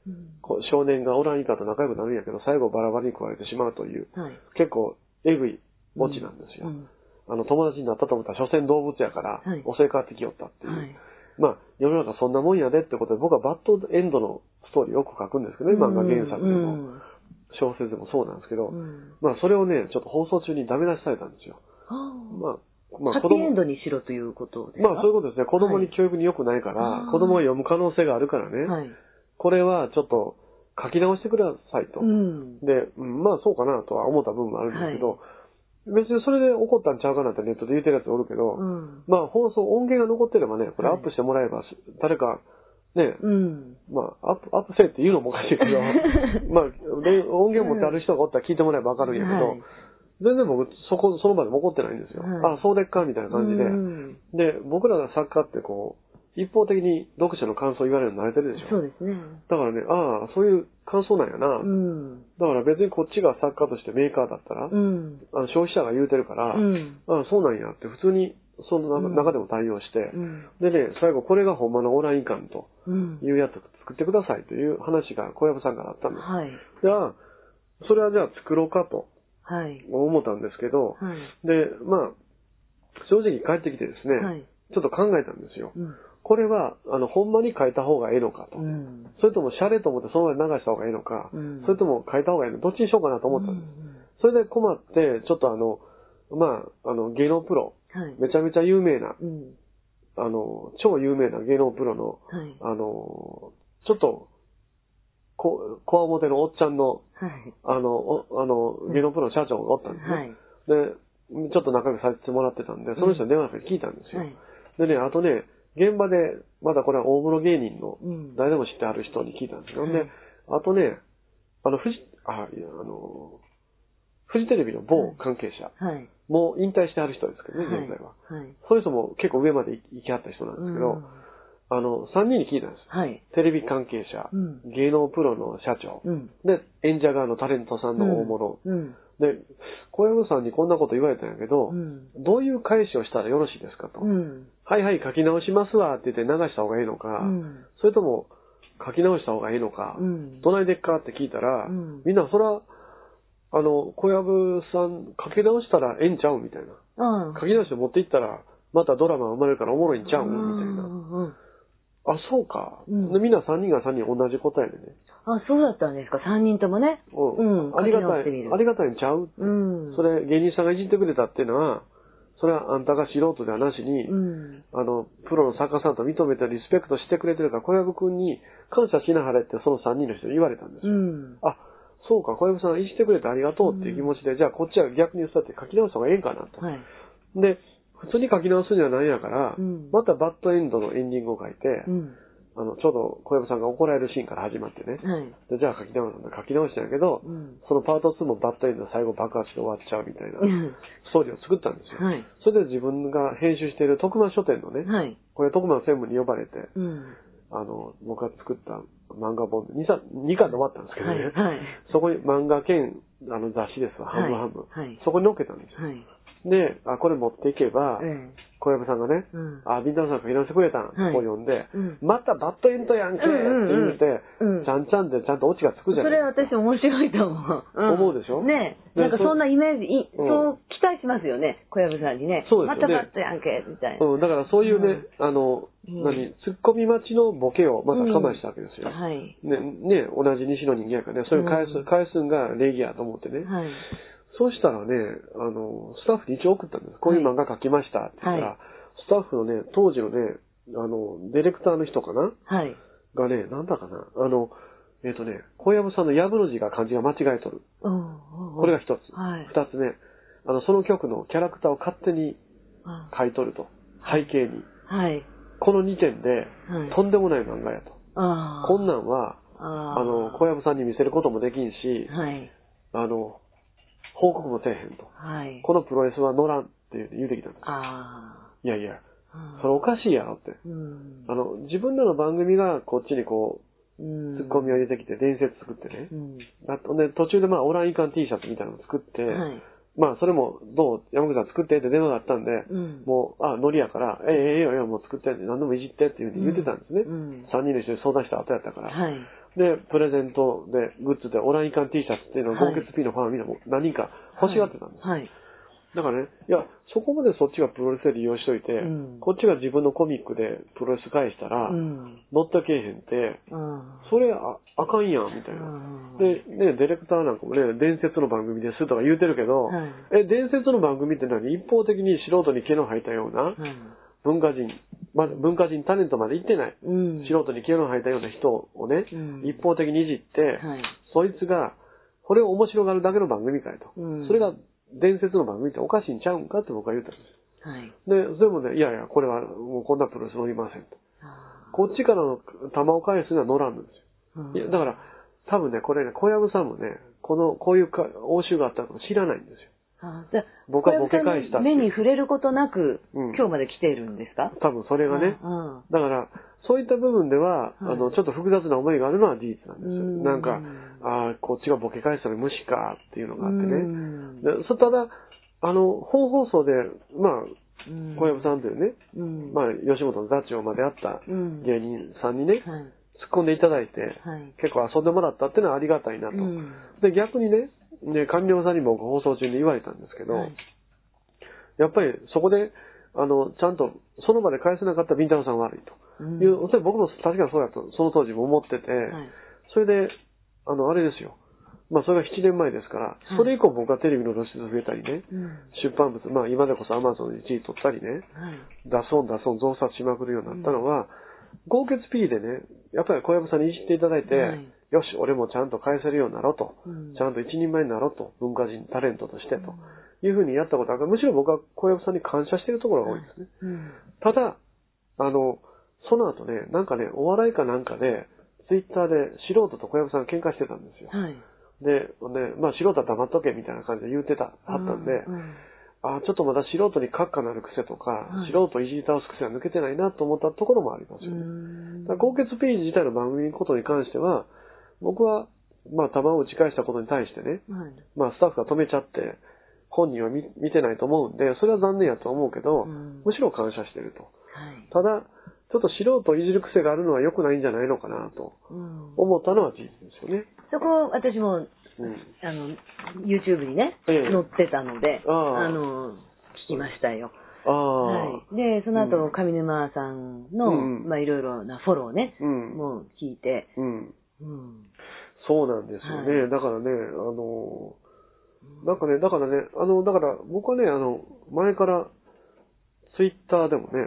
少年がオランイカと仲良くなるんやけど、最後バラバラに食われてしまうという、結構えぐいオチなんですよ。友達になったと思ったら、所詮動物やから、襲いかかってきよったっていう。まあ、世の中そんなもんやでってことで、僕はバッドエンドのストーリーよく書くんですけどね、漫画原作でも、小説でもそうなんですけど、まあ、それをね、ちょっと放送中にダメ出しされたんですよ。 まあ、ハッピーエンドにしろということですか？ まあ、そういうことですね。子供に教育に良くないから、子供が読む可能性があるからね、これはちょっと書き直してくださいと。で、まあ、そうかなとは思った部分もあるんですけど、別にそれで怒ったんちゃうかなってネットで言ってるやつおるけど、まあ放送音源が残ってればね、これアップしてもらえば、誰か、ね、まあアップせえって言うのもおかしいけど、まあ音源持ってある人がおったら聞いてもらえばわかるんやけど、全然僕その場でも怒ってないんですよ。あ、そうでっかみたいな感じで。で、僕らが作家ってこう、一方的に読者の感想言われるの慣れてるでしょ。 そうですね。 だからね、ああ、そういう感想なんやな。だから別にこっちが作家としてメーカーだったら、消費者が言うてるから、ああ、そうなんやって普通にその中でも対応して、でね、最後これがほんまのオランイカンというやつ作ってくださいという話が小籔さんからあったんです。じゃあ、それはじゃあ作ろうかと思ったんですけど、で、まあ、正直帰ってきてですね、ちょっと考えたんですよ。これは、ほんまに書いた方がええのかと。それとも、シャレと思ってそのまま流した方がええのか。それとも、書いた方がええのか。どっちにしようかなと思ったんです。それで困って、ちょっとまあ、芸能プロ、めちゃめちゃ有名な、超有名な芸能プロの、ちょっと、こわもてのおっちゃんの、芸能プロの社長がおったんですね。で、ちょっと仲良くさせてもらってたんで、その人に電話で聞いたんですよ。でね、あとね、現場で、まだこれは大物芸人の、誰でも知ってある人に聞いたんですよ。で、あとね、フジテレビの某関係者、もう引退してある人ですけどね、現在は。そういう人も結構上まで行きはった人なんですけど、3人に聞いたんです。テレビ関係者、芸能プロの社長、で、演者側のタレントさんの大物、で、小籔さんにこんなこと言われたんやけど、どういう返しをしたらよろしいですかと。はいはい、書き直しますわって言って流した方がいいのか、それとも書き直した方がいいのか、どないでっかって聞いたら、みんなそら、小籔さん書き直したらええんちゃうみたいな。書き直して持っていったら、またドラマ生まれるからおもろいんちゃうみたいな。あ、そうか。でみんな3人が3人同じ答えでね。 あ、そうだったんですか。3人ともね。 ありがたいんちゃう。それ芸人さんがいじってくれたっていうのは、それはあんたが素人ではなしに、プロの作家さんと認めてリスペクトしてくれてるから、小籔くんに感謝しなはれってその3人の人に言われたんですよ。あ、そうか、小籔さんいじってくれてありがとうっていう気持ちで、じゃあこっちは逆にそうやって書き直した方がええんかなと。で、普通に書き直すには何やから、またバッドエンドのエンディングを書いて、ちょうど小籔さんが怒られるシーンから始まってね。でじゃあ書き直したんやけど、そのパート2もバッドエンド最後爆発で終わっちゃうみたいなストーリーを作ったんですよ。それで自分が編集している徳間書店のね、これ徳間専務に呼ばれて、僕が作った漫画本、2巻で終わったんですけどね、そこに漫画兼雑誌ですわ、半分半分。そこに載っけたんですよ。で、これ持っていけば、小籔さんがね、ビンタロウさんが書き直してくれたん、こう読んで、またバッドエンドやんけって言って、ちゃんちゃんでちゃんとオチがつくじゃないですか。 それ私面白いと思う。 思うでしょ？ ねえ。なんかそんなイメージ、そう期待しますよね、小籔さんにね。 そうですよね。 またバッドやんけ、みたいな。 だからそういうね、ツッコミ待ちのボケをまたかましたわけですよ。ね、同じ西の人間やからね、それを返すんが礼儀やと思ってね。そうしたらね、スタッフに一応送ったんです。こういう漫画書きましたって言ったら、スタッフのね、当時のね、ディレクターの人かながね、なんだかな、小籔さんの籔の字が漢字が間違えとる。これが一つ。二つね、その曲のキャラクターを勝手に書いとると。背景に。この2点で、とんでもない漫画やと。こんなんは、小籔さんに見せることもできんし、報告もせえへんと。このプロレスは乗らんって言うてきたんです。いやいや、それおかしいやろって。自分らの番組がこっちにこう、ツッコミを入れてきて伝説作ってね。で途中でオランイカン T シャツみたいなのを作って、それも山口さん作ってって電話があったんで、もう、ノリやから、ええよ、もう作ってって、何でもいじってっていうふうに言ってたんですね。3人の人に相談した後やったから。 で、プレゼントで、グッズで、オランイカン T シャツっていうのは、豪傑 P のファンはみんな何人か欲しがってたんです。 はい。 だからね、いや、そこまでそっちがプロレスで利用しといて、こっちが自分のコミックでプロレス返したら、乗ってけえへんって、それあかんやん、みたいな。で、ね、ディレクターなんかもね、伝説の番組ですとか言うてるけど、伝説の番組って何？一方的に素人に毛の生えたような、文化人タレントまで行ってない。素人に毛の生えたような人をね、一方的にいじって、そいつが、これを面白がるだけの番組かいと。それが伝説の番組っておかしいんちゃうんかって僕は言ったんです。で、それもね、いやいや、これはもうこんなプロレス乗りませんと。こっちからの球を返すには乗らんのですよ。いや、だから、多分ね、これね、小籔さんもね、こういう応酬があったの知らないんですよ。僕はボケ返したって。 目に触れることなく、今日まで来ているんですか？ 多分それがね。だから、そういった部分では、ちょっと複雑な思いがあるのは事実なんですよ。なんか、こっちがボケ返したら無視かっていうのがあってね。ただ、本放送で、まあ、小籔さんというね、まあ、吉本の座長まであった芸人さんにね、突っ込んでいただいて、結構遊んでもらったっていうのはありがたいなと。で、逆にね、官僚さんにも放送中に言われたんですけど、やっぱりそこで、ちゃんとその場で返せなかったビンタロウさんは悪いという、それ僕も確かにそうだと、その当時も思ってて、それで、あれですよ。まあそれが7年前ですから、それ以降僕はテレビの露出増えたりね、出版物、まあ今でこそアマゾンで1位取ったりね、出そう増刷しまくるようになったのは、豪傑 P でね、やっぱり小籔さんにいじっていただいて、よし、俺もちゃんと返せるようになろうと、ちゃんと一人前になろうと、文化人、タレントとしてというふうにやったことは、むしろ僕は小籔さんに感謝しているところが多いですね。ただ、その後ね、なんかね、お笑いかなんかで、ツイッターで素人と小籔さんが喧嘩してたんですよ。で、まあ素人は黙っとけみたいな感じで言ってあったんで、ちょっとまだ素人に閣下なる癖とか、素人をいじり倒す癖が抜けてないなと思ったところもありますよね。豪傑ページ自体の番組のことに関しては、僕は、まあ、球を打ち返したことに対してね、まあ、スタッフが止めちゃって、本人は見てないと思うんで、それは残念やと思うけど、むしろ感謝してると。ただ、ちょっと素人をいじる癖があるのは良くないんじゃないのかなと思ったのは事実ですよね。 そこ、私も、YouTube にね、載ってたので、聞きましたよ。で、その後、上沼さんの、まあ、いろいろなフォローね、もう聞いて、 そうなんですよね。だからね、だから僕はね、前からツイッターでもね、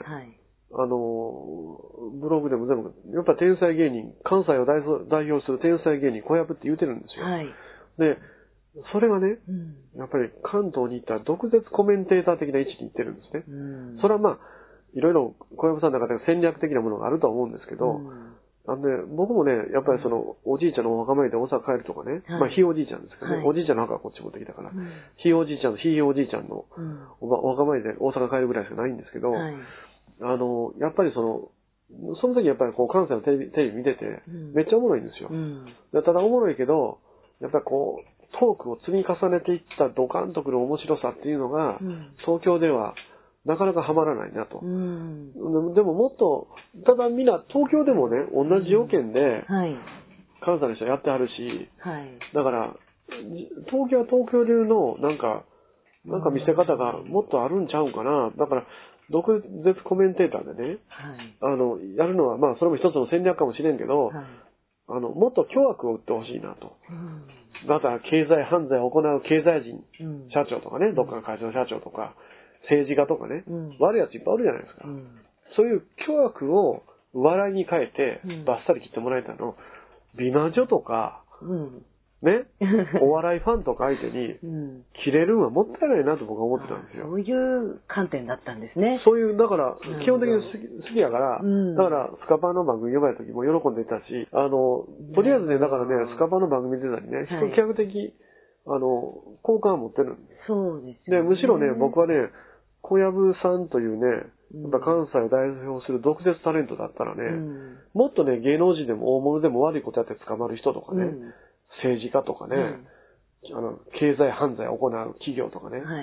ブログでも全部、やっぱ天才芸人、関西を代表する天才芸人、小籔って言うてるんですよ。で、それがね、やっぱり関東に行ったら毒舌コメンテーター的な位置に行ってるんですね。それはまあ、いろいろ小籔さんの中で戦略的なものがあるとは思うんですけど、僕もね、やっぱりその、おじいちゃんのお墓参りで大阪帰るとかね、まあ、ひいおじいちゃんですけどね、おじいちゃんの墓はこっち持ってきたから、ひいおじいちゃんのお墓参りで大阪帰るぐらいしかないんですけど、やっぱりその時やっぱりこう関西のテレビ見てて、めっちゃおもろいんですよ。ただおもろいけど、やっぱりこう、トークを積み重ねていったドカンとくる面白さっていうのが、東京ではなかなかハマらないなと。でももっと、ただみんな東京でもね、同じ条件で、関西の人やってはるし、だから、東京は東京流のなんか見せ方がもっとあるんちゃうんかな。だから、毒舌コメンテーターでね、やるのは、まあそれも一つの戦略かもしれんけど、もっと巨悪を打ってほしいなと。また経済犯罪を行う経済人、社長とかね、どっかの会社の社長とか、政治家とかね、悪いやついっぱいあるじゃないですか。そういう巨悪を笑いに変えて、バッサリ切ってもらえたの、美魔女とか、ね、お笑いファンとか相手に、切れるのはもったいないなと僕は思ってたんですよ。 そういう観点だったんですね。 そういう、だから、基本的に好きやから、だから、スカパーの番組呼ばれた時も喜んでいたし、とりあえずね、だからね、スカパーの番組出たりね、比較的、好感を持ってるんです。 そうです。 で、むしろね、僕はね、小籔さんというね、やっぱ関西を代表する毒舌タレントだったらね、もっとね、芸能人でも大物でも悪いことやって捕まる人とかね、政治家とかね、経済犯罪を行う企業とかね、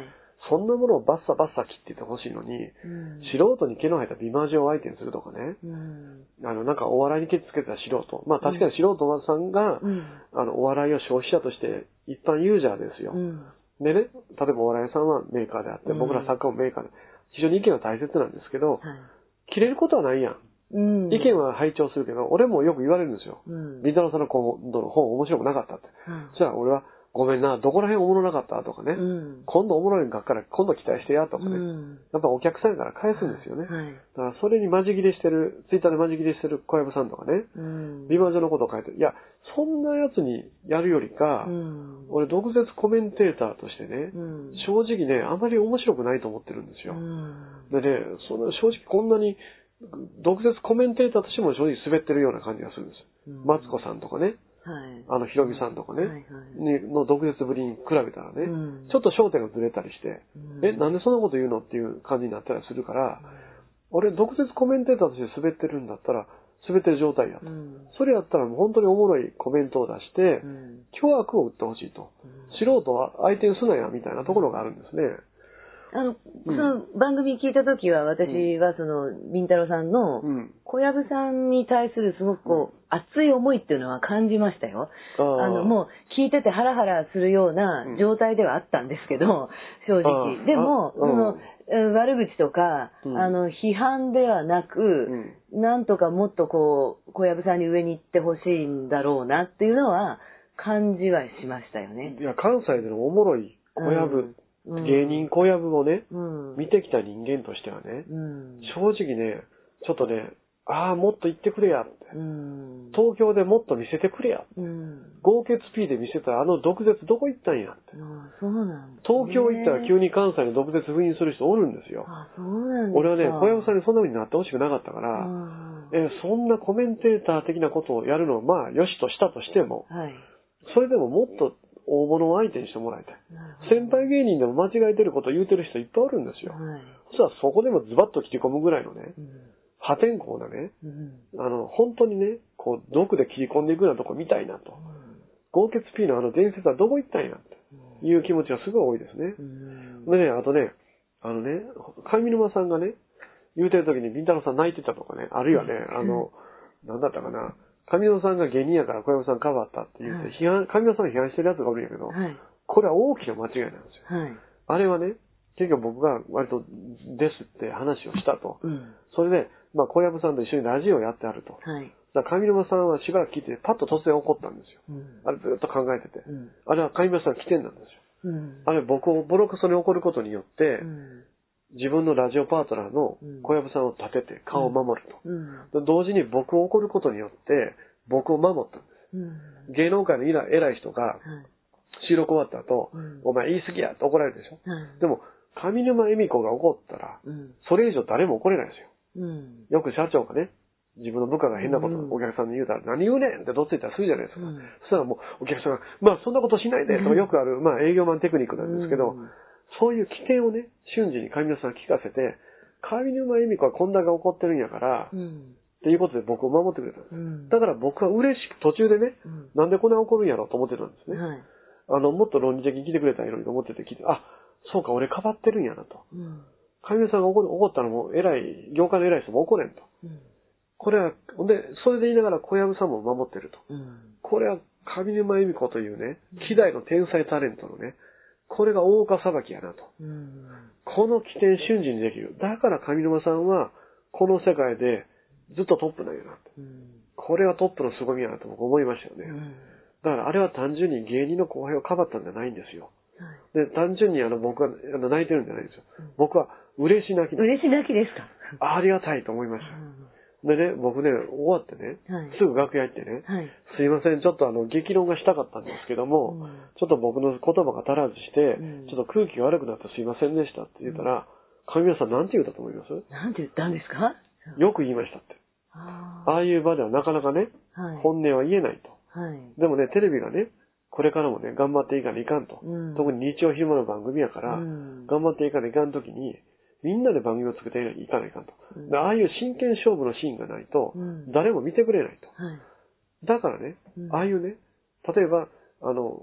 そんなものをバッサバッサ切っていってほしいのに、素人に毛の生えた美魔女を相手にするとかね、なんかお笑いにケチつけてた素人。まあ確かに素人さんが、お笑いを消費者として一般ユーザーですよ。でね、例えばお笑いさんはメーカーであって、僕ら作家もメーカーで、非常に意見は大切なんですけど、切れることはないやん。意見は拝聴するけど、俺もよく言われるんですよ。ビンタロウさんの今度の本面白くなかったって。そしたら俺は、ごめんな、どこら辺おもろなかったとかね。今度おもろいんかから今度期待してやとかね。やっぱお客さんから返すんですよね。だからそれにマジ切れしてる、ツイッターでマジ切れしてる小籔さんとかね。美魔女のことを書いてる。いや、そんなやつにやるよりか、俺毒舌コメンテーターとしてね、正直ね、あまり面白くないと思ってるんですよ。でね、正直こんなに、毒舌コメンテーターとしても正直滑ってるような感じがするんですよ。マツコさんとかね。ヒロミさんとかね、の毒舌ぶりに比べたらね、ちょっと焦点がずれたりして、なんでそんなこと言うのっていう感じになったりするから、俺、毒舌コメンテーターとして滑ってるんだったら、滑ってる状態やと。それやったらもう本当におもろいコメントを出して、凶悪を打ってほしいと。素人は相手にすなや、みたいなところがあるんですね。 その番組聞いたときは、私はビンタロウさんの小籔さんに対するすごく熱い思いっていうのは感じましたよ。もう聞いててハラハラするような状態ではあったんですけど、正直。でも、悪口とか、批判ではなく、なんとかもっと小籔さんに上に行ってほしいんだろうなっていうのは感じはしましたよね。 いや、関西でのおもろい小籔、芸人小籔をね、見てきた人間としてはね、正直ね、ちょっとね、もっと言ってくれやって。東京でもっと見せてくれやって。豪傑 P で見せた毒舌どこ行ったんやって。東京行ったら急に関西の毒舌封印する人おるんですよ。俺はね、小籔さんにそんな風になってほしくなかったから、そんなコメンテーター的なことをやるのはまあよしとしたとしても、それでももっと大物を相手にしてもらいたい。先輩芸人でも間違えてることを言うてる人いっぱいおるんですよ。そしたらそこでもズバッと切り込むぐらいのね、破天荒なね、本当にね、毒で切り込んでいくようなとこ見たいなと。豪傑 P の伝説はどこ行ったんやっていう気持ちがすごい多いですね。でね、あとね、上沼さんがね、言うてる時にビンタロウさん泣いてたとかね、あるいはね、なんだったかな、上沼さんが芸人やから小籔さん変わったって言って、上沼さんを批判してるやつがおるんやけど、これは大きな間違いなんですよ。あれはね、結局僕が割とですって話をしたと。それで、小籔さんと一緒にラジオをやってあると。だから上沼さんはしばらく聞いて、パッと突然怒ったんですよ。あれずっと考えてて。あれは上沼さん起点なんですよ。あれ僕をボロクソに怒ることによって、自分のラジオパートナーの小籔さんを立てて顔を守ると。同時に僕を怒ることによって僕を守ったんです。芸能界の偉い人が収録終わった後、お前言い過ぎやって怒られるでしょ。でも上沼恵美子が怒ったら、それ以上誰も怒れないですよ。よく社長がね、自分の部下が変なことをお客さんに言うたら、何言うねんってどっついたらするじゃないですか。そしたらもうお客さんが、そんなことしないでとかよくある、営業マンテクニックなんですけど、そういう起点をね、瞬時に上沼さん聞かせて、上沼恵美子はこんだけ怒ってるんやから、っていうことで僕を守ってくれたんです。だから僕は嬉しく、途中でね、なんでこんな怒るんやろうと思ってたんですね。もっと論理的に来てくれたらいいのにと思ってて聞いて、そうか、俺変わってるんやなと。上沼さんが怒ったらもう業界の偉い人も怒れんと。これは、それで言いながら小籔さんも守ってると。これは上沼恵美子というね、希代の天才タレントのね、これが大岡裁きやなと。この起点瞬時にできる。だから上沼さんは、この世界でずっとトップなんやなと。これはトップの凄みやなと僕思いましたよね。だからあれは単純に芸人の後輩をかばったんじゃないんですよ。で、単純に僕は泣いてるんじゃないんですよ。僕は嬉し泣き。 嬉し泣きですか？ ありがたいと思いました。でね、僕ね、終わってね、すぐ楽屋行ってね、すいません、ちょっと激論がしたかったんですけども、ちょっと僕の言葉が足らずして、ちょっと空気が悪くなってすいませんでしたって言ったら、上沼さんなんて言うたと思います？ なんて言ったんですか？ よく言いましたって。ああいう場ではなかなかね、本音は言えないと。でもね、テレビがね、これからもね、頑張っていかないかんと。特に日曜昼間の番組やから、頑張っていかないかんときに、みんなで番組を作っていかないかんと。ああいう真剣勝負のシーンがないと、誰も見てくれないと。だからね、ああいうね、例えば、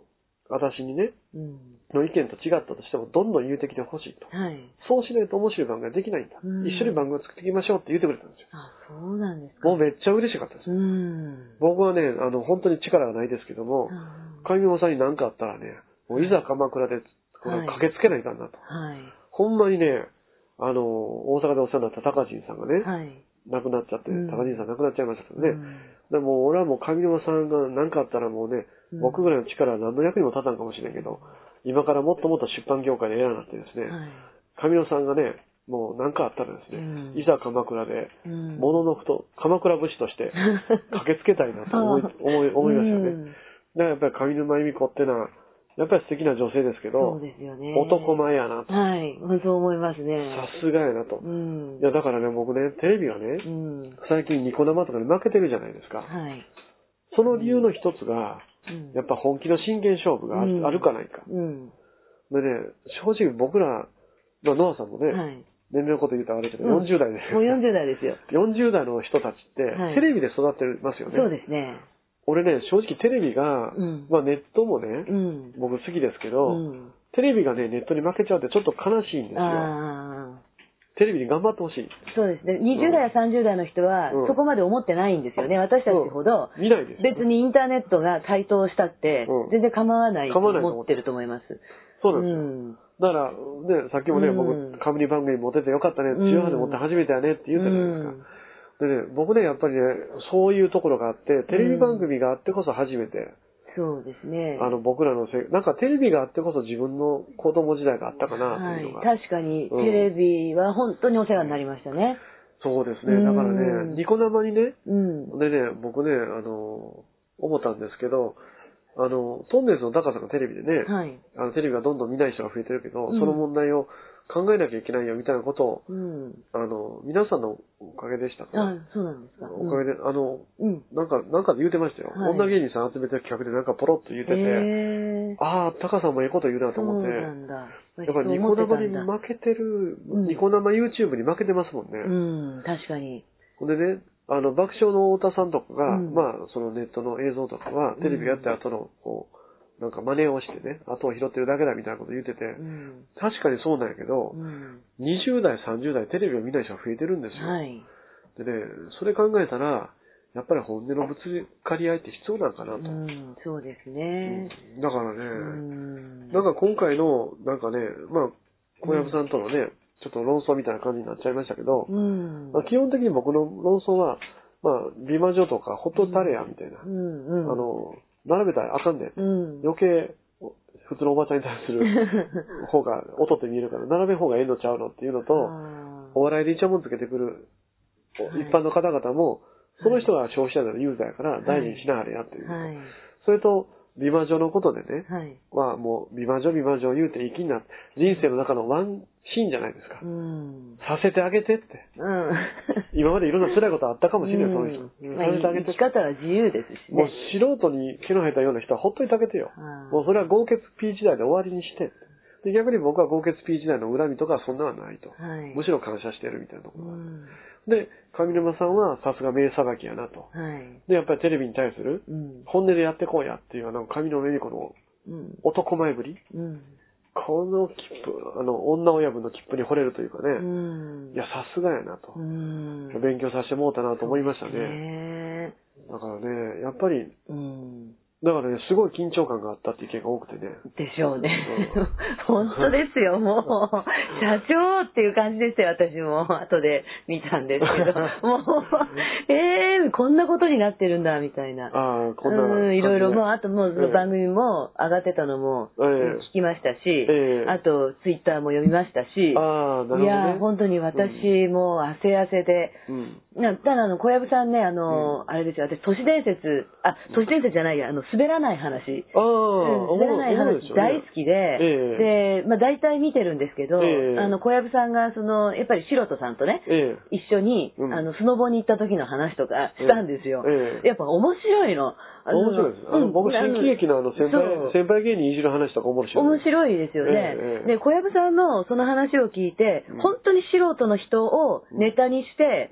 私にね、の意見と違ったとしても、どんどん言うてきてほしいと。そうしないと面白い番組ができないんだ。一緒に番組を作っていきましょうって言ってくれたんですよ。 あ、そうなんですか。 もうめっちゃ嬉しかったです。僕はね、本当に力がないですけども、上沼さんに何かあったらね、もういざ鎌倉で駆けつけないかんなと。ほんまにね、大阪でお世話になった高人さんがね、亡くなっちゃって、高人さん亡くなっちゃいましたけどね。でも俺はもう上沼さんが何かあったらもうね、僕ぐらいの力は何の役にも立たんかもしれんけど、今からもっともっと出版業界で偉くなってですね、上沼さんがね、もう何かあったらですね、いざ鎌倉で、もののふと、鎌倉武士として駆けつけたいなと思いましたね。だからやっぱり上沼恵美子ってのは、やっぱり素敵な女性ですけど、 そうですよね、 男前やなと。 はい、そう思いますね。 さすがやなと。いや、だからね、僕ね、テレビがね、最近ニコ生とかで負けてるじゃないですか。その理由の一つが、やっぱ本気の真剣勝負があるかないか。でね、正直僕ら、ノアさんもね、年齢のこと言うとあれけど、40代ですよ。 もう40代ですよ。 40代の人たちって、テレビで育ってますよね。 そうですね。 俺ね、正直テレビが、まあネットもね、僕好きですけど、テレビがね、ネットに負けちゃうってちょっと悲しいんですよ。テレビに頑張ってほしい。 そうですね。20代や30代の人は、そこまで思ってないんですよね。私たちほど、 見ないです。 別にインターネットが台頭したって、全然構わないと思ってると思います。 そうなんですよ。だから、ね、さっきもね、僕、冠番組持ててよかったね、18で持って初めてやねって言ったじゃないですか。でね、僕ね、やっぱりね、そういうところがあって、テレビ番組があってこそ初めて、 そうですね。 僕らのなんかテレビがあってこそ自分の子供時代があったかなというのが。 確かに、テレビは本当にお世話になりましたね。 そうですね。だからね、ニコ生にね、でね、僕ね、思ったんですけど、トンネルズの高さんがテレビでね、テレビがどんどん見ない人が増えてるけど、その問題を考えなきゃいけないよみたいなことを、皆さんのおかげでしたから。そうなんですか。 おかげで、なんかで言うてましたよ。女芸人さん集めてる企画でなんかポロッと言ってて、ああ、タカさんもええこと言うなと思って、やっぱりニコ生に負けてる、ニコ生 YouTube に負けてますもんね。 確かに。 でね、爆笑の太田さんとかが、まあ、そのネットの映像とかは、テレビやった後の、こう、なんか真似をしてね、後を拾ってるだけだみたいなこと言ってて、確かにそうなんやけど、20代、30代テレビを見ない人が増えてるんですよ。でね、それ考えたら、やっぱり本音のぶつかり合いって必要なんかなと。 そうですね。 だからね、なんか今回の、なんかね、まあ、小籔さんとのね、ちょっと論争みたいな感じになっちゃいましたけど、まあ、基本的に僕の論争は、まあ、美魔女とかホットタレやみたいな、並べたらあかんで、余計普通のおばちゃんに対する方が音って見えるから並べん方がええのちゃうのっていうのと、お笑いでイチャモンつけてくる一般の方々も、その人が消費者のユーザーやから大事にしなはれやっていう。それと、美魔女のことでね、はもう美魔女言うていきになって、人生の中のワンシーンじゃないですか。させてあげてって。今までいろんな辛いことあったかもしれない、その人。させてあげて。 生き方は自由ですしね。 もう素人に毛の生えたような人はほっといてあげてよ。もうそれは豪傑 P 時代で終わりにして。で、逆に僕は豪傑 P 時代の恨みとかそんなのはないと。むしろ感謝してるみたいなところがある。で、上沼さんはさすが名さばきやなと。で、やっぱりテレビに対する、本音でやってこうやっていう、上沼恵美子の男前ぶり。この切符、女親分の切符に惚れるというかね。いや、さすがやなと。勉強させてもうたなと思いましたね。だからね、やっぱり、だからね、すごい緊張感があったっていう意見が多くてね。 でしょうね。本当ですよ、もう。社長っていう感じですよ、私も。後で見たんですけど。もう、こんなことになってるんだ、みたいな。 こんな。 いろいろ、もう、あともう、番組も上がってたのも聞きましたし、あと、ツイッターも読みましたし、 なるほどね。 いや、本当に私も汗汗で、ただ小籔さんね、あれですよ、私、都市伝説じゃないや、滑らない話。滑らない話大好きで、で、まあ大体見てるんですけど、小籔さんが、やっぱり素人さんとね、一緒に、スノボに行った時の話とかしたんですよ。やっぱ面白いの。 面白いです。僕、新喜劇の先輩芸人いじる話とか面白い。 面白いですよね。で、小籔さんのその話を聞いて、本当に素人の人をネタにして、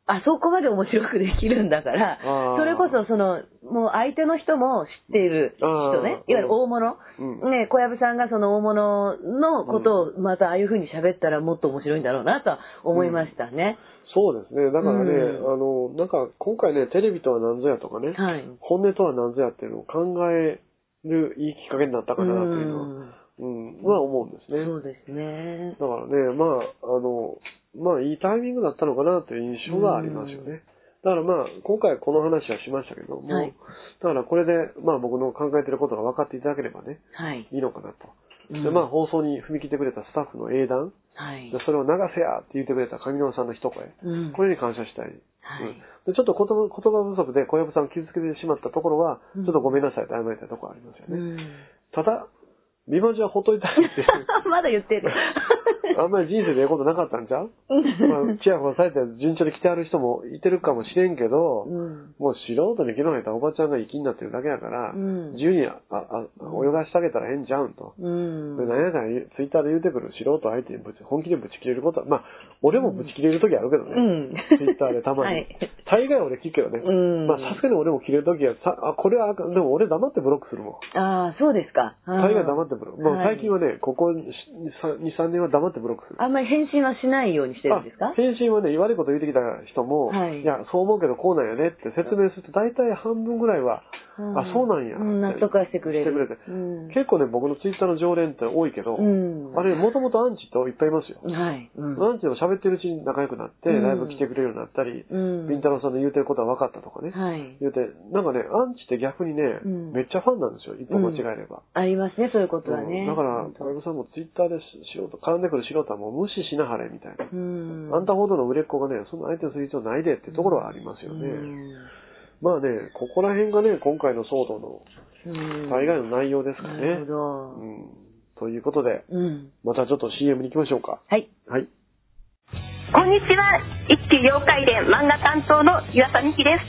あそこまで面白くできるんだから、それこそもう相手の人も知っている人ね、いわゆる大物、ね、小籔さんがその大物のことをまたああいう風に喋ったらもっと面白いんだろうなとは思いましたね。 そうですね。だからね、なんか今回ね、テレビとは何ぞやとかね、本音とは何ぞやっていうのを考えるいいきっかけになったかなというのは、思うんですね。 そうですね。 だからね、いいタイミングだったのかなという印象がありますよね。だから今回この話はしましたけども、だからこれで僕の考えていることが分かっていただければね、いいのかなと。で放送に踏み切ってくれたスタッフの英断、でそれを流せやって言ってくれた上沼さんの一声、これに感謝したい。でちょっと言葉不足で小籔さんを傷つけてしまったところは、ちょっとごめんなさいと謝りたいところありますよね。ただ、美魔女はほっといたいって。 まだ言ってる。 あんまり人生でええことなかったんちゃうチヤホヤされて順調に来てある人もいてるかもしれんけど、もう素人に昨日やったらおばちゃんが気になってるだけやから、自由に泳がしてあげたらええんちゃうんと。何やかんツイッターで言うてくる素人相手に本気でブチ切れることは、俺もブチ切れる時あるけどね。ツイッターでたまに。大概俺聞くけどね。さすがに俺も切れる時は、これはでも俺黙ってブロックするもん。 ああ、そうですか。 大概黙ってブロック。最近はね、ここ2、3年は黙ってブロックする。 あんまり返信はしないようにしてるんですか？ 返信はね、悪いこと言ってきた人も、いや、そう思うけどこうなんやねって説明すると、大体半分ぐらいは、そうなんや。 納得はしてくれる。 結構ね、僕のツイッターの常連って多いけど、あれ、もともとアンチといっぱいいますよ。アンチでも喋ってるうちに仲良くなって、ライブ来てくれるようになったり、ビンタロウさんの言うてることは分かったとかね。言うて、なんかね、アンチって逆にね、めっちゃファンなんですよ。一歩間違えれば。 ありますね、そういうことはね。 だから、小籔さんもツイッターで絡んでくる素人はもう無視しなはれみたいな。あんたほどの売れっ子がね、そんな相手をする必要ないでっていうところはありますよね。ここら辺がね、今回の騒動の大概の内容ですかね。なるほど。ということで、またちょっと CM に行きましょうか。 はい。 こんにちは。一級妖怪伝漫画担当の岩佐美希です。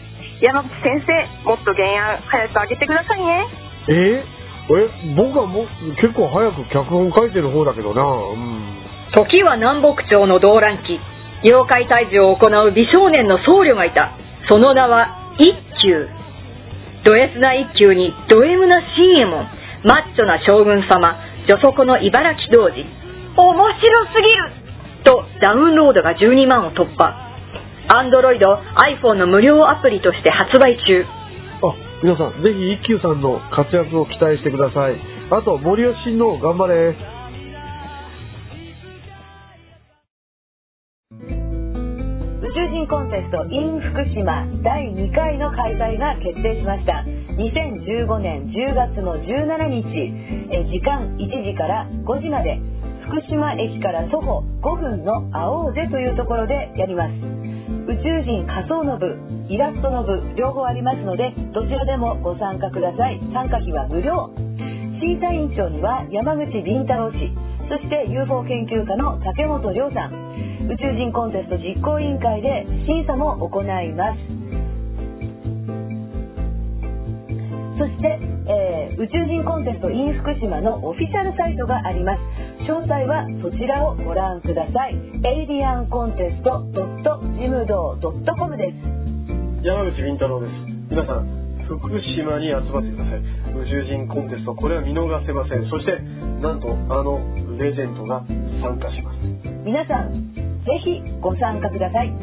山口先生、もっと原案早く上げてくださいね。 僕は結構早く脚本書いてる方だけどな。 時は南北朝の動乱期、妖怪退治を行う美少年の僧侶がいた。その名は一休。ド S な一休にド M な新右衛門、マッチョな将軍様、女底の茨城童子。面白すぎるとダウンロードが12万を突破。Android、iPhone の無料アプリとして発売中。 皆さん、ぜひ一休さんの活躍を期待してください。あと、森吉親王頑張れ。 宇宙人コンテスト in 福島第2回の開催が決定しました。2015年10月の17日、時間1時から5時まで、福島駅から徒歩5分の青瀬というところでやります。宇宙人仮想の部、イラストの部、両方ありますので、どちらでもご参加ください。参加費は無料。審査委員長には山口倫太郎氏、そして UFO 研究家の竹本涼さん、宇宙人コンテスト実行委員会で審査も行います。そして、宇宙人コンテスト in 福島のオフィシャルサイトがあります。詳細はそちらをご覧ください。aliencontest.jimdo.com です。 山口倫太郎です。皆さん、福島に集まってください。宇宙人コンテスト、これは見逃せません。そしてなんとレジェンドが参加します。 皆さんぜひご参加ください。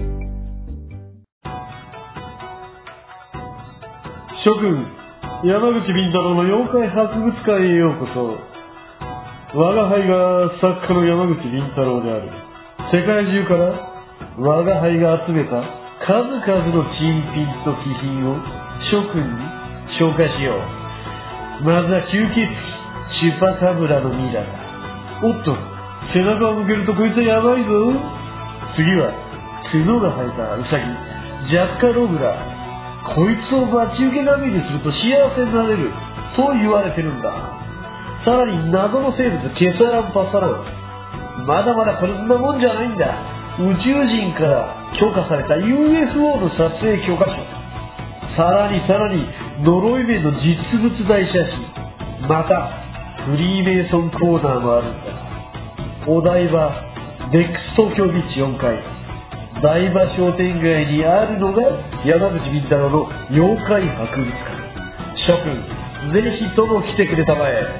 諸君、山口倫太郎の妖怪博物館へようこそ。我が輩が作家の山口倫太郎である。世界中から我が輩が集めた数々の珍品と奇品を諸君に紹介しよう。まずは吸血鬼チュパカブラのミイラだ。おっと、背中を向けるとこいつはやばいぞ。次は角が生えたウサギジャッカログラ。こいつを待ち受け神にすると幸せになれると言われてるんだ。さらに謎の生物ケサランパサラン。まだまだこんなもんじゃないんだ。宇宙人から許可された UFO の撮影許可書。さらに呪い面の実物大写真。またフリーメイソンコーナーもあるんだ。お台場デックス東京ビーチ4階台場商店街にあるのが山口敏太郎の妖怪博物館。諸君、ぜひとも来てくれたまえ。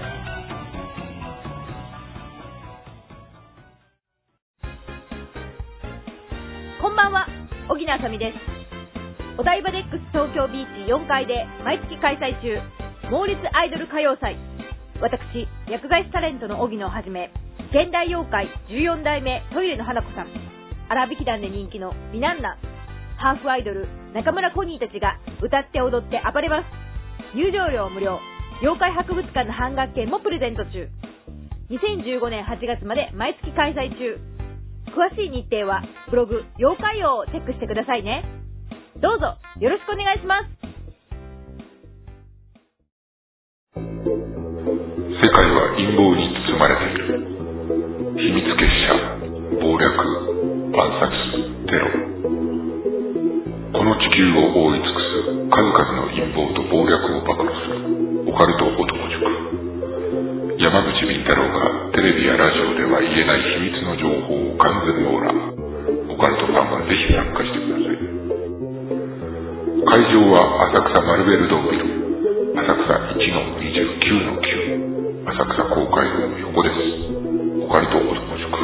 こんばんは、小木野あさみです。お台場デックス東京ビーチ4階で毎月開催中、猛烈アイドル歌謡祭。私、薬剤師タレントの小木野をはじめ、現代妖怪14代目トイレの花子さん、荒引き団で人気のミナンナ、ハーフアイドル中村コニーたちが歌って踊って暴れます。入場料無料、妖怪博物館の半額券もプレゼント中。2015年8月まで毎月開催中。詳しい日程はブログ妖怪王をチェックしてくださいね。どうぞよろしくお願いします。 世界は陰謀に包まれている。秘密結社、謀略、暗殺、テロ。この地球を覆い尽くす数々の陰謀と謀略を暴露するオカルト男塾。山口敏太郎がテレビやラジオでは言えない秘密の情報を完全網羅。オカルトファンはぜひ参加してください。会場は浅草マルベル堂ビル、浅草 1-29-9、浅草公会堂の横です。オカルト男塾。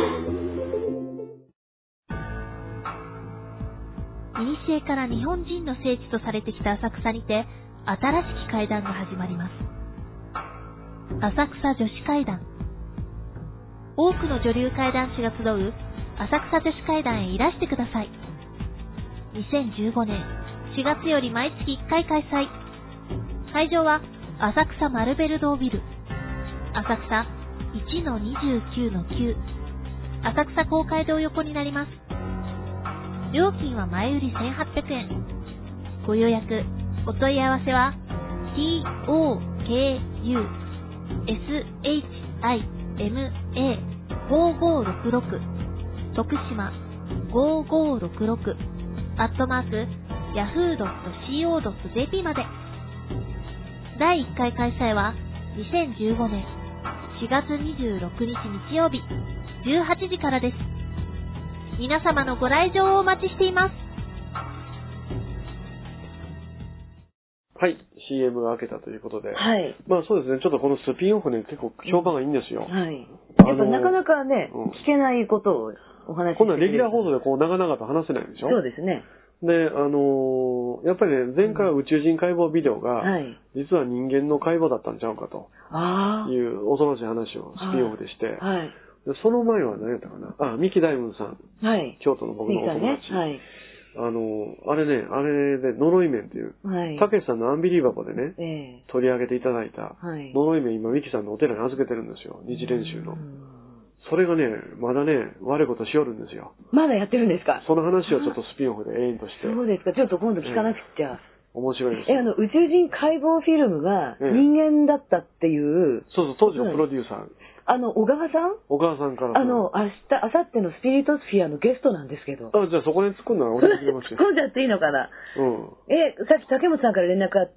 古から日本人の聖地とされてきた浅草にて、新しき会談が始まります。浅草女子会談。多くの女流怪談師が集う浅草女子会談へいらしてください。2015年4月より毎月1回開催。会場は浅草マルベル堂ビル、浅草 1-29-9、浅草公会堂横になります。料金は前売り1800円。ご予約、お問い合わせは TOKUSHIMA5566 徳島5566 @yahoo.co.jp まで。第1回開催は2015年4月26日日曜日18時からです。皆様のご来場をお待ちしています。 はい、CM が開けたということで。 はい。 まあそうですね、ちょっとこのスピンオフね、結構評判がいいんですよ。 はい。やっぱなかなかね、聞けないことをお話ししてこんなレギュラー放送でこう長々と話せないでしょ。 そうですね。 で、やっぱりね、前回は宇宙人解剖ビデオが、実は人間の解剖だったんちゃうかという恐ろしい話をスピンオフでして、でその前は何やったかな、三木大文さん、京都の僕のお友達、あれね、あれで呪い面っていう、たけしさんのアンビリーバボーでね、取り上げていただいた呪い面、今三木さんのお寺に預けてるんですよ、二次練習の。それがね、まだね、悪いことしよるんですよ。 まだやってるんですか？ その話をちょっとスピンオフで永遠として。 そうですか。ちょっと今度聞かなくちゃ。 面白いです。 宇宙人解剖フィルムが人間だったっていう。 そうそう、当時のプロデューサー。 小川さん？ 小川さんから。 明日のスピリットスフィアのゲストなんですけど。 じゃあそこに作るのは俺が聞きますよ。 突っ込んじゃっていいのかな？さっき竹本さんから連絡あって、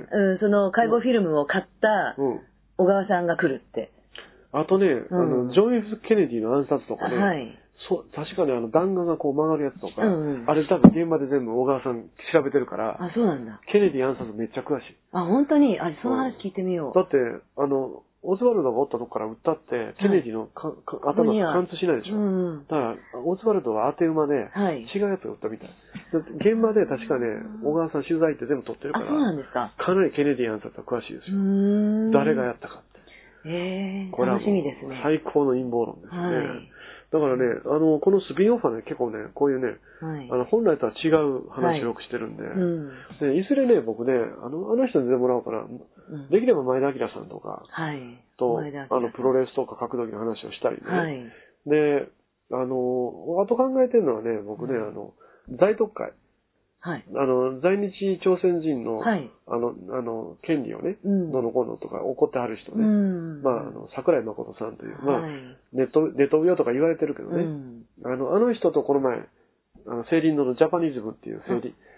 その解剖フィルムを買った小川さんが来るって。 あとね、ジョン・ F ・ケネディの暗殺とかね、確かに弾丸がこう曲がるやつとか、あれ多分現場で全部小川さん調べてるから、 そうなんだ。 ケネディ暗殺めっちゃ詳しい。 本当にその話聞いてみよう。 だって、オズワルドがおったとこから撃ったって、ケネディの頭が貫通しないでしょ。だから、オズワルドは当て馬で、違うやつが撃ったみたい。現場で確かね、小川さん取材って全部撮ってるから、 そうなんですか。 かなりケネディ暗殺は詳しいですよ。誰がやったかって。これは楽しみですね。 最高の陰謀論ですね。だからね、このスピンオフはね、結構ね、こういうね、本来とは違う話をよくしてるんで、いずれね、僕ね、あの人に出てもらおうかな。できれば前田明さんとか、と、プロレスとか格闘技の話をしたりね。で、あと考えてるのはね、僕ね、大特会。在日朝鮮人の、権利をね、どのこうのとか怒ってはる人ね。桜井誠さんという、ネトウヨとか言われてるけどね。あの人とこの前、セーリンドのジャパニズムっていう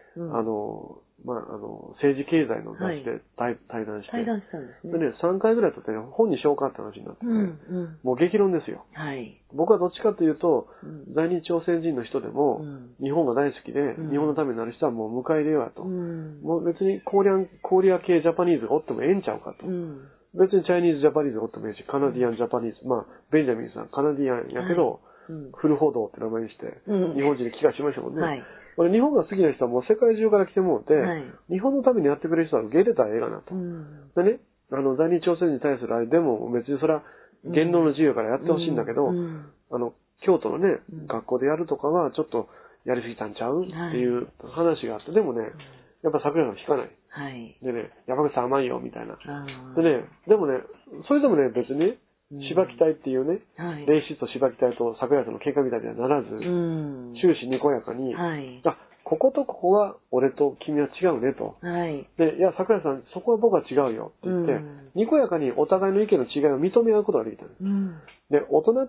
政治経済の雑誌で対談して。 対談したんですね。 でね、3回ぐらいとってね、本にしようかって話になってて、もう激論ですよ。僕はどっちかというと、在日朝鮮人の人でも、日本が大好きで、日本のためになる人はもう迎え入れようやと。もう別にコリア系ジャパニーズがおってもええんちゃうかと。別にチャイニーズジャパニーズがおってもええし、カナディアンジャパニーズ、ベンジャミンさん、カナディアンやけど、フル報道って名前にして、日本人で気がしましたもんね。日本が好きな人はもう世界中から来てもらって、日本のためにやってくれる人は受け入れたらええがなと。でね、在日朝鮮に対するあれでも別にそれは言論の自由からやってほしいんだけど、京都のね、学校でやるとかはちょっとやりすぎたんちゃうっていう話があって、でもね、やっぱ桜井さん聞かない。でね、山口さん甘いよみたいな。でね、でもね、それでもね、別に、芝木隊っていうね、レイシスト芝木隊と桜井さんの喧嘩みたいにはならず、終始にこやかに、こことここは俺と君は違うねと。で、いや、桜井さん、そこは僕は違うよって言って、にこやかにお互いの意見の違いを認め合うことができた。で、大人って、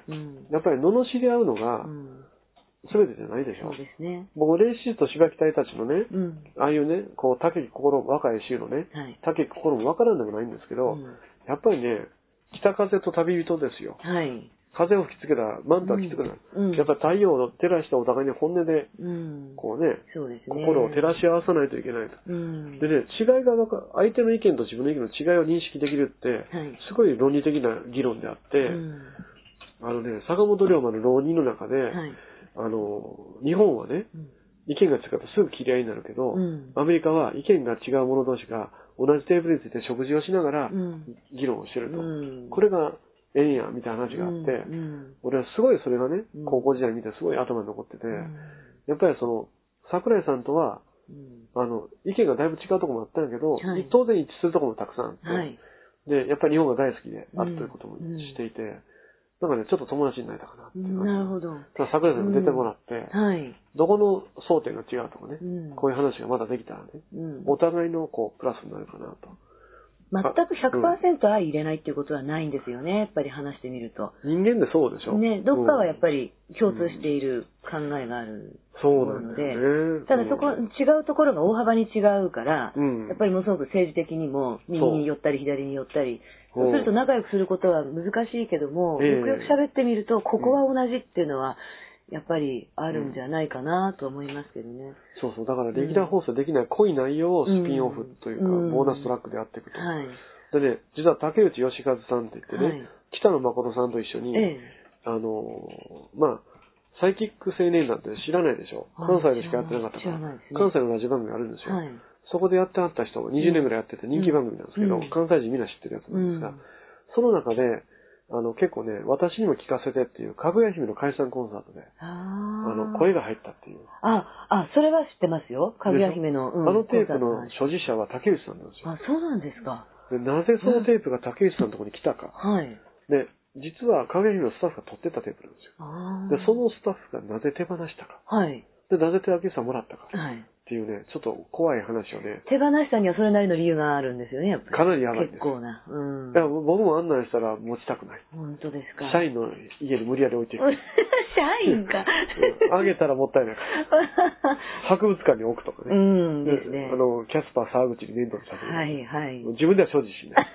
やっぱり罵り合うのが、全てじゃないでしょ。そうですね。僕、レイシスト芝木隊たちのね、ああいうね、こう、高き心、若い衆のね、高き心もわからんでもないんですけど、やっぱりね、北風と旅人ですよ。風を吹きつけたら、マントは吹きつけたら、やっぱり太陽を照らしたお互いに本音で、こうね、心を照らし合わさないといけないと。でね、違いが相手の意見と自分の意見の違いを認識できるって、すごい論理的な議論であって、坂本龍馬の浪人の中で、日本はね、意見が違うとすぐ切り合いになるけど、アメリカは意見が違う者同士が同じテーブルについて食事をしながら議論をしてると。これがええんや、みたいな話があって、俺はすごいそれがね、高校時代見てすごい頭に残ってて、やっぱり桜井さんとは、意見がだいぶ違うところもあったんだけど、当然一致するところもたくさんあって、で、やっぱり日本が大好きであるということもしていて、なんかね、ちょっと友達になれたかなっていう。 なるほど。 桜井さんに出てもらって、どこの争点が違うとかね、こういう話がまだできたらね、お互いのこうプラスになるかなと。 全く 100% 相入れないっていうことはないんですよね、やっぱり話してみると。 人間でそうでしょ。 ね、どっかはやっぱり共通している考えがあるので、ただそこ、違うところが大幅に違うから、やっぱりものすごく政治的にも右に寄ったり左に寄ったり、そうすると仲良くすることは難しいけども、よくよく喋ってみると、ここは同じっていうのは、やっぱりあるんじゃないかなと思いますけどね。 そうそう。だからレギュラー放送できない濃い内容をスピンオフというか、ボーナストラックでやっていくと。でね、実は竹内義和さんって言ってね、北野誠さんと一緒に、サイキック青年団って知らないでしょ。関西でしかやってなかったから。関西のラジオ番組あるんですよ。そこでやってはった人が20年ぐらいやってて人気番組なんですけど、関西人みんな知ってるやつなんですが、その中で、結構ね、私にも聞かせてっていう、かぐや姫の解散コンサートで、声が入ったっていう。 それは知ってますよ。かぐや姫の。 あのテープの所持者は竹内さんなんですよ。 そうなんですか。 でなぜそのテープが竹内さんのところに来たか。で、実はかぐや姫のスタッフが撮ってたテープなんですよ。で、そのスタッフがなぜ手放したか。で、なぜ竹内さんもらったか。っていうね、ちょっと怖い話をね。 手放したにはそれなりの理由があるんですよね、やっぱり。 かなりやばいです。 結構な。 僕も案内したら持ちたくない。 本当ですか。 社員の家に無理やり置いていく。 社員か。 あげたらもったいないから。博物館に置くとかね。 ですね。 キャスパー沢口に面倒くさせる。 自分では所持しない。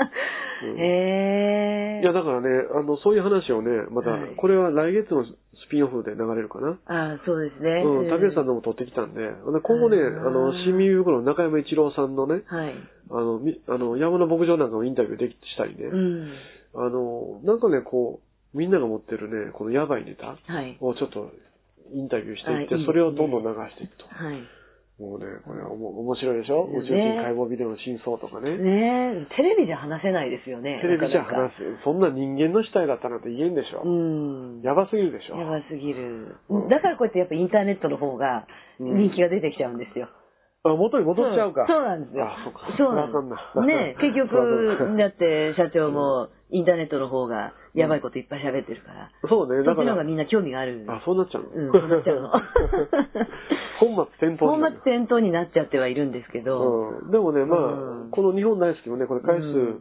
いや、だからね、そういう話をね、また、これは来月のスピンオフで流れるかな。 そうですね。 竹内さんのも撮ってきたんで、今後ね、新耳袋の中山一郎さんのね、山の牧場なんかもインタビューしたりね、なんかね、こう、みんなが持ってるね、このやばいネタをちょっとインタビューしていって、それをどんどん流していくと。もうね、これは面白いでしょ、宇宙人解剖ビデオの真相とかね。 テレビじゃ話せないですよね。 テレビじゃ話す。そんな人間の死体だったなんて言えんでしょ。やばすぎるでしょ。 やばすぎる。だからこうやってやっぱインターネットの方が人気が出てきちゃうんですよ。 元に戻っちゃうか。 そうなんですよ。 そうなんです。 ね、結局、だって社長もインターネットの方がやばいこといっぱい喋ってるから。 そうね、 だから。そっちの方がみんな興味がある。 そうなっちゃうの。 そうなっちゃうの。 本末転倒。 本末転倒になっちゃってはいるんですけど。 でもね、この日本大好きもね、これ回数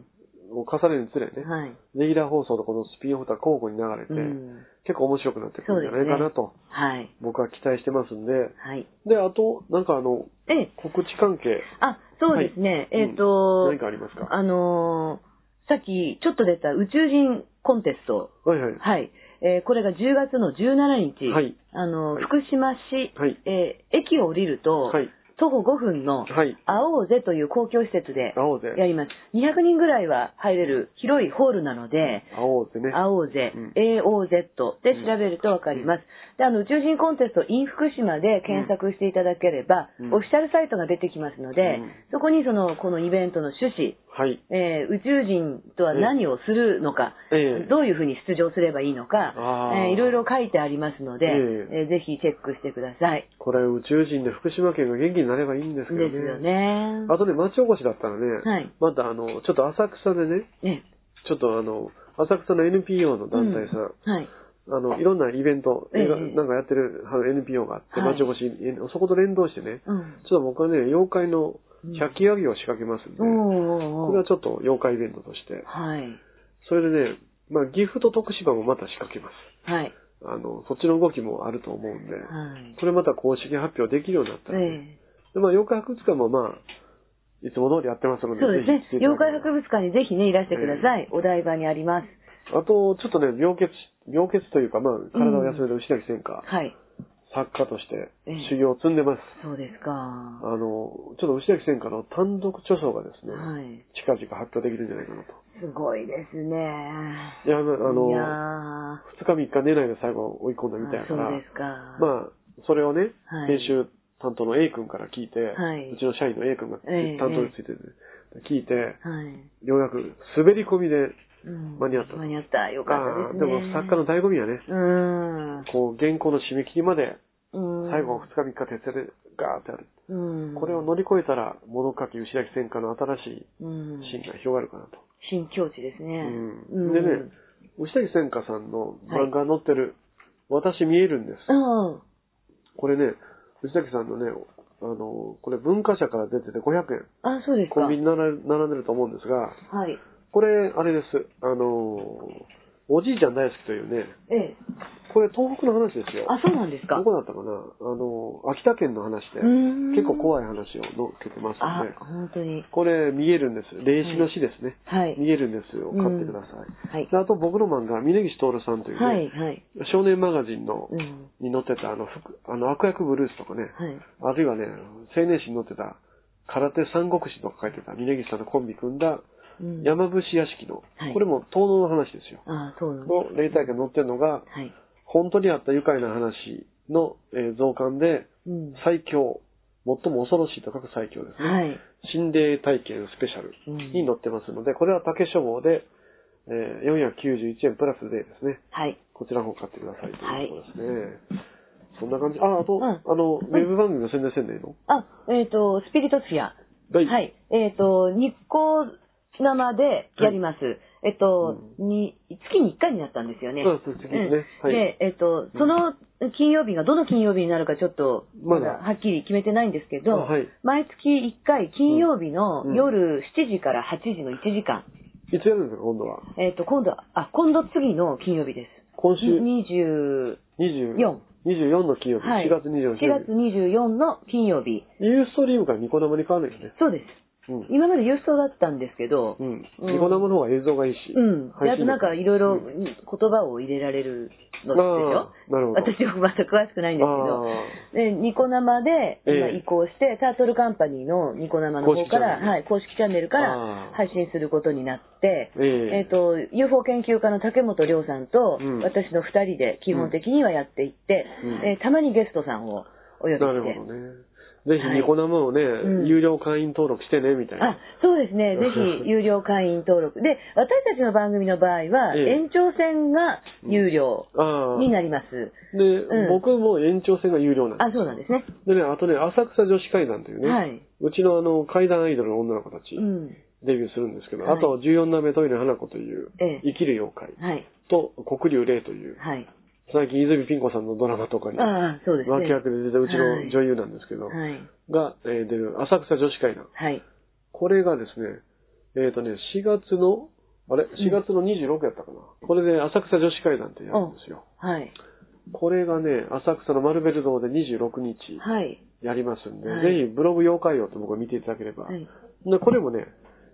を重ねるにつれね、レギュラー放送とこのスピンオフと交互に流れて、結構面白くなってくるんじゃないかなと、僕は期待してますんで、で、あと、なんか告知関係。 そうですね。 何かありますか？ さっきちょっと出た宇宙人コンテスト。これが10月の17日、福島市、駅を降りると、徒歩5分の青瀬という公共施設でやります。200人ぐらいは入れる広いホールなので、青瀬ね。青瀬、AOZ で調べるとわかります。で、宇宙人コンテスト in 福島で検索していただければ、オフィシャルサイトが出てきますので、そこにこのイベントの趣旨、宇宙人とは何をするのか、どういうふうに出場すればいいのか、いろいろ書いてありますので、ぜひチェックしてください。 これ宇宙人で福島県が元気になればいいんですけどね。 ですよね。 あとね、町おこしだったらね、またちょっと浅草でね、ちょっと浅草の NPO の団体さん、いろんなイベント、なんかやってるNPO があって、町おこし、そこと連動してね、ちょっと僕はね、妖怪の百鬼夜行を仕掛けますんで、これはちょっと妖怪イベントとして、それでね、岐阜と徳島もまた仕掛けます。そっちの動きもあると思うんで、これまた公式発表できるようになったらね、妖怪博物館もいつも通りやってますので、 そうですね。妖怪博物館にぜひね、いらしてください。お台場にあります。 あと、ちょっとね、病欠というか、体を休める牛崎専科。作家として修行を積んでます。 そうですか。 ちょっと牛崎専科の単独著書がですね、近々発表できるんじゃないかなと。 すごいですね。 いや、2日3日寝ないで最後追い込んだみたいなから、 そうですか。 それをね、編集担当の A 君から聞いて、うちの社員の A 君が担当について聞いて、ようやく滑り込みで間に合った。 間に合った。よかったですね。 でも作家の醍醐味はね、原稿の締め切りまで、最後2日3日徹夜でガーってある。これを乗り越えたら、物書き牛崎専科の新しいシーンが広がるかなと。 新境地ですね。 でね、牛崎専科さんの漫画が載ってる、私見えるんです。これね、牛崎さんのね、これ文化社から出てて500円。 そうですか。 コンビニに並んでると思うんですが、これ、あれです。おじいちゃん大好きというね、これ東北の話ですよ。 そうなんですか。 どこだったかな、秋田県の話で、結構怖い話を載っけてますので、 本当に。 これ見えるんです。霊視の詩ですね。見えるんですよ。買ってください。であと僕の漫画、峯岸徹さんというね、少年マガジンに載ってた悪役ブルースとかね、あるいはね、青年誌に載ってた空手三国志とか書いてた峯岸さんのコンビ組んだ、山伏屋敷の、これも東能の話ですよ。の霊体験載ってるのが、本当にあった愉快な話の増刊で、最強、最も恐ろしいと書く最強ですね。心霊体験スペシャルに載ってますので、これは竹書房で、491円プラスでですね、こちらの方買ってくださいということですね。そんな感じ。あと、ウェブ番組の宣伝せんでいいの？ スピリットスフィア。日光生でやります。月に1回になったんですよね。 そうですね。 で、その金曜日がどの金曜日になるかちょっと、まだはっきり決めてないんですけど、毎月1回金曜日の夜7時から8時の1時間。 いつやるんですか、今度は？ 今度次の金曜日です。 今週24の金曜日。4月24日。 4月24の金曜日。 ユーストリームからニコ生に変わるんですね。 そうです。今まで郵送だったんですけど、 ニコ生の方が映像がいいし。 あとなんかいろいろ言葉を入れられるのでしょ。私はまた詳しくないんですけど、ニコ生で今移行して、タートルカンパニーのニコ生の方から、公式チャンネルから配信することになって、UFO 研究家の竹本涼さんと私の2人で基本的にはやっていって、たまにゲストさんをお呼びして。 なるほどね。ぜひニコ生をね、有料会員登録してね、みたいな。 そうですね。ぜひ有料会員登録。で、私たちの番組の場合は、延長戦が有料になります。 で、僕も延長戦が有料なんです。 そうなんですね。 でね、あとね、浅草女子会談というね、うちの怪談アイドルの女の子たち、デビューするんですけど、あと14代目トイレ花子という、生きる妖怪と、黒龍霊という、最近、泉ピン子さんのドラマとかに、脇役で出てうちの女優なんですけど、が、出る浅草女子会談。これがですね、4月のあれ ?4 月の26やったかな。これで浅草女子会談ってやるんですよ。 はい。 これがね、浅草のマルベル堂で26日やりますんで、ぜひブログ妖怪王って僕は見ていただければ。でこれもね、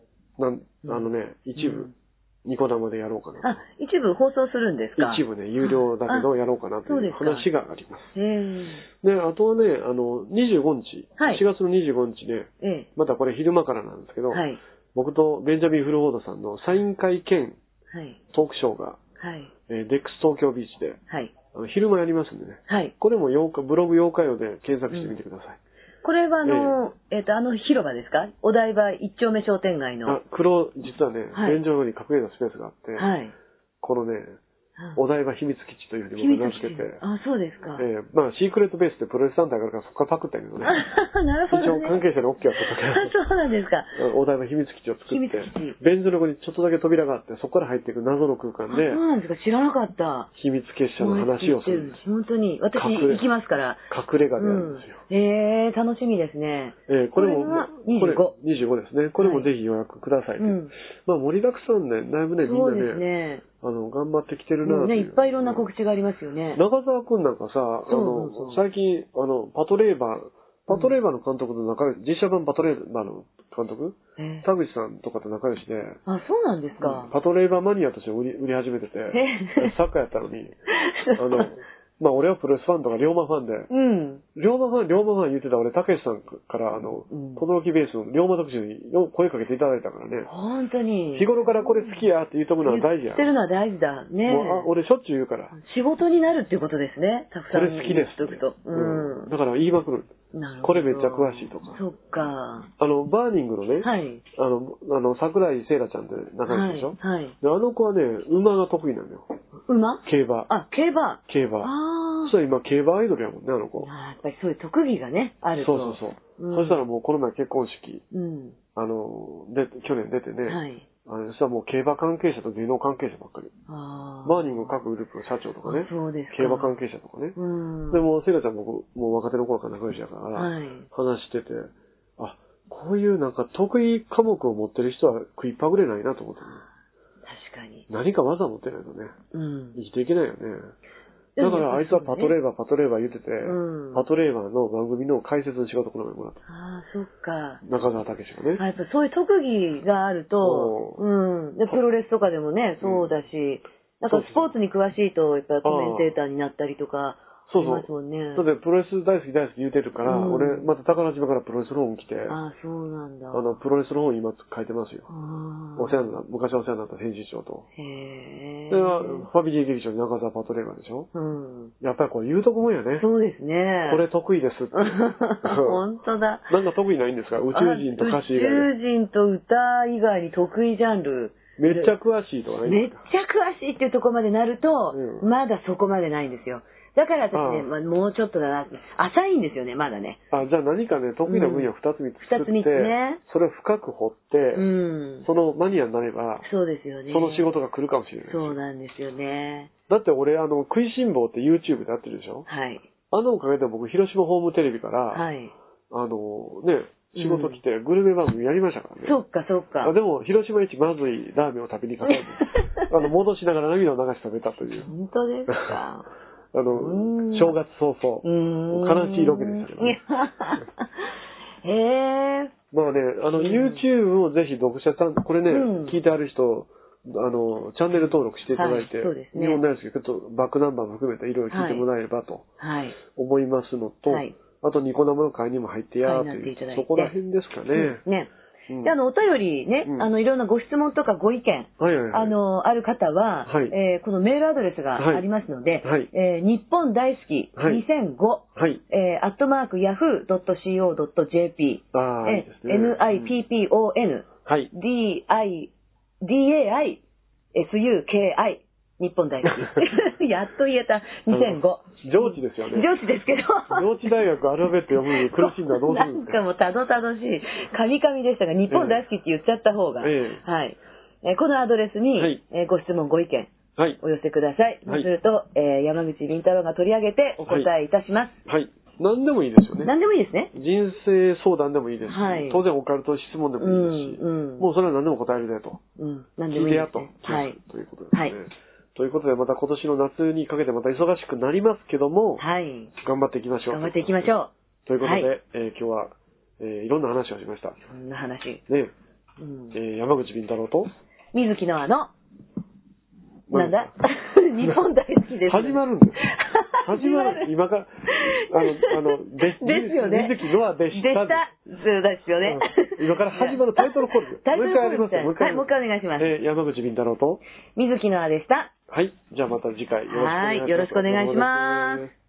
一部、ニコ生でやろうかな。 一部放送するんですか？ 一部ね、有料だけどやろうかなという話があります。で、あとはね、25日、4月の25日ね、またこれ昼間からなんですけど、僕とベンジャミン・フルフォードさんのサイン会兼トークショーが、デックス東京ビーチで、昼間やりますんでね。これもブログ妖怪王で検索してみてください。 これは広場ですか？お台場一丁目商店街の。 実はね、天井に隠れたスペースがあって、このね、お台場秘密基地というふうに僕が名付けて。 そうですか。 まあ、シークレットベースでプロレス団体があるからそこからパクったけどね。 なるほど、ね。 一応関係者に OK やったから。 そうなんですか。 お台場秘密基地を作って、ベンズの横にちょっとだけ扉があって、そこから入っていく謎の空間で。 そうなんですか、知らなかった。 秘密結社の話をするんです。 本当に。私行きますから。 隠れ家でやるんですよ。 楽しみですね。 これも、25ですね。これもぜひ予約ください。まあ、盛りだくさんで、だいぶね、みんなね、頑張ってきてるなぁ。 いっぱいいろんな告知がありますよね。 中澤くんなんかさ、最近、パトレーバーの監督と仲良し、実写版パトレーバーの監督田口さんとかと仲良しで。 そうなんですか。 パトレーバーマニアとして売り始めてて、サッカーやったのに、まあ俺はプロレスファンとか龍馬ファンで、龍馬ファン言ってた俺、たけしさんから轟ベースの龍馬特集に声かけていただいたからね。 本当に。 日頃からこれ好きやって言うとくのは大事や。 言ってるのは大事だね。 俺しょっちゅう言うから。 仕事になるっていうことですね。たくさん。 これ好きですって。だから言いまくる。これめっちゃ詳しいとか。 そっか。 バーニングのね、桜井聖羅ちゃんって仲良しでしょ？で、あの子はね、馬が得意なのよ。 馬？ 競馬。 競馬。 そう、今競馬アイドルやもんね、あの子。 やっぱりそういう特技がね、あると。 そう。そしたらもうこの前結婚式、去年出てね、そしたらもう競馬関係者と芸能関係者ばっかり。バーニング各グループの社長とかね、競馬関係者とかね。でも、セイラちゃんももう若手の頃から仲良しだから、話してて、こういうなんか得意科目を持ってる人は食いっぱぐれないなと思ってね。 確かに。 何か技持ってないとね、生きていけないよね。だからあいつはパトレーバー言ってて、パトレーバーの番組の解説の仕事この前もらった。 そっか。 中澤武史がね。 やっぱそういう特技があると、でプロレスとかでもね、そうだし、なんかスポーツに詳しいと、やっぱコメンテーターになったりとか、 そう。だってプロレス大好き言うてるから、俺、また宝島からプロレスの本来て、 そうなんだ。 プロレスの本今書いてますよ。昔お世話になった編集長と。で、ファビリー劇場に中澤パトレーバーでしょ？やっぱりこれ言うとこもんやね。 そうですね。 これ得意ですって。 本当だ。 なんか得意ないんですか？宇宙人と歌詞以外宇宙人と歌以外に得意ジャンル。 めっちゃ詳しいとかね。めっちゃ詳しいっていうところまでなると、まだそこまでないんですよ。だから私ね、もうちょっとだな。浅いんですよね、まだね。 じゃあ何かね、得意な分野を2つ3つ作って、ね、それを深く掘って、そのマニアになれば、 そうですよね。 その仕事が来るかもしれない。 そうなんですよね。 だって俺、食いしん坊って YouTube でやってるでしょ？おかげで僕、広島ホームテレビから、仕事来てグルメ番組やりましたからね。 そっか。 でも、広島一まずいラーメンを食べに行かないで、戻しながら涙を流して食べたという。 本当ですか。 正月早々、悲しいロケでしたけどね。まあね、YouTube をぜひ読者さん、これね、聞いてある人、チャンネル登録していただいて、日本大好き、ちょっとバックナンバーも含めていろいろ聞いてもらえればと思いますのと、あとニコ生の会にも入ってやーという、そこら辺ですかね。 で、お便りね、いろんなご質問とかご意見、ある方は、このメールアドレスがありますので、日本大好き2005、@yahoo.co.jp、NIPPON、DAISUKI、日本大好き。やっと言えた、2005。 上智ですよね。 上智ですけど。 上智大学アルファベット読むのに苦しんだらどうするんですか？ なんかもうたどたどしい。カミカミでしたが、日本大好きって言っちゃった方が。このアドレスに、ご質問、ご意見、お寄せください。そうすると、山口倫太郎が取り上げてお答えいたします。 何でもいいですよね。 何でもいいですね。 人生相談でもいいですし、当然オカルト質問でもいいですし、もうそれは何でも答えるでと。 何でもいいですね。 はい。ということですね。ということで、また今年の夏にかけてまた忙しくなりますけども、頑張っていきましょう。 頑張っていきましょう。 ということで、今日は、いろんな話をしました。いろんな話。 ね。山口敏太郎と、 水木のなんだ日本大好きです。 始まるんです。始まる。今から、 ですよね。 水木のでした。 ですよね。 今から始まるタイトルコール。 タイトルコール。もう一回お願いします。 山口敏太郎と、 水木のでした。 はい。じゃあまた次回よろしくお願いします。 はい。よろしくお願いします。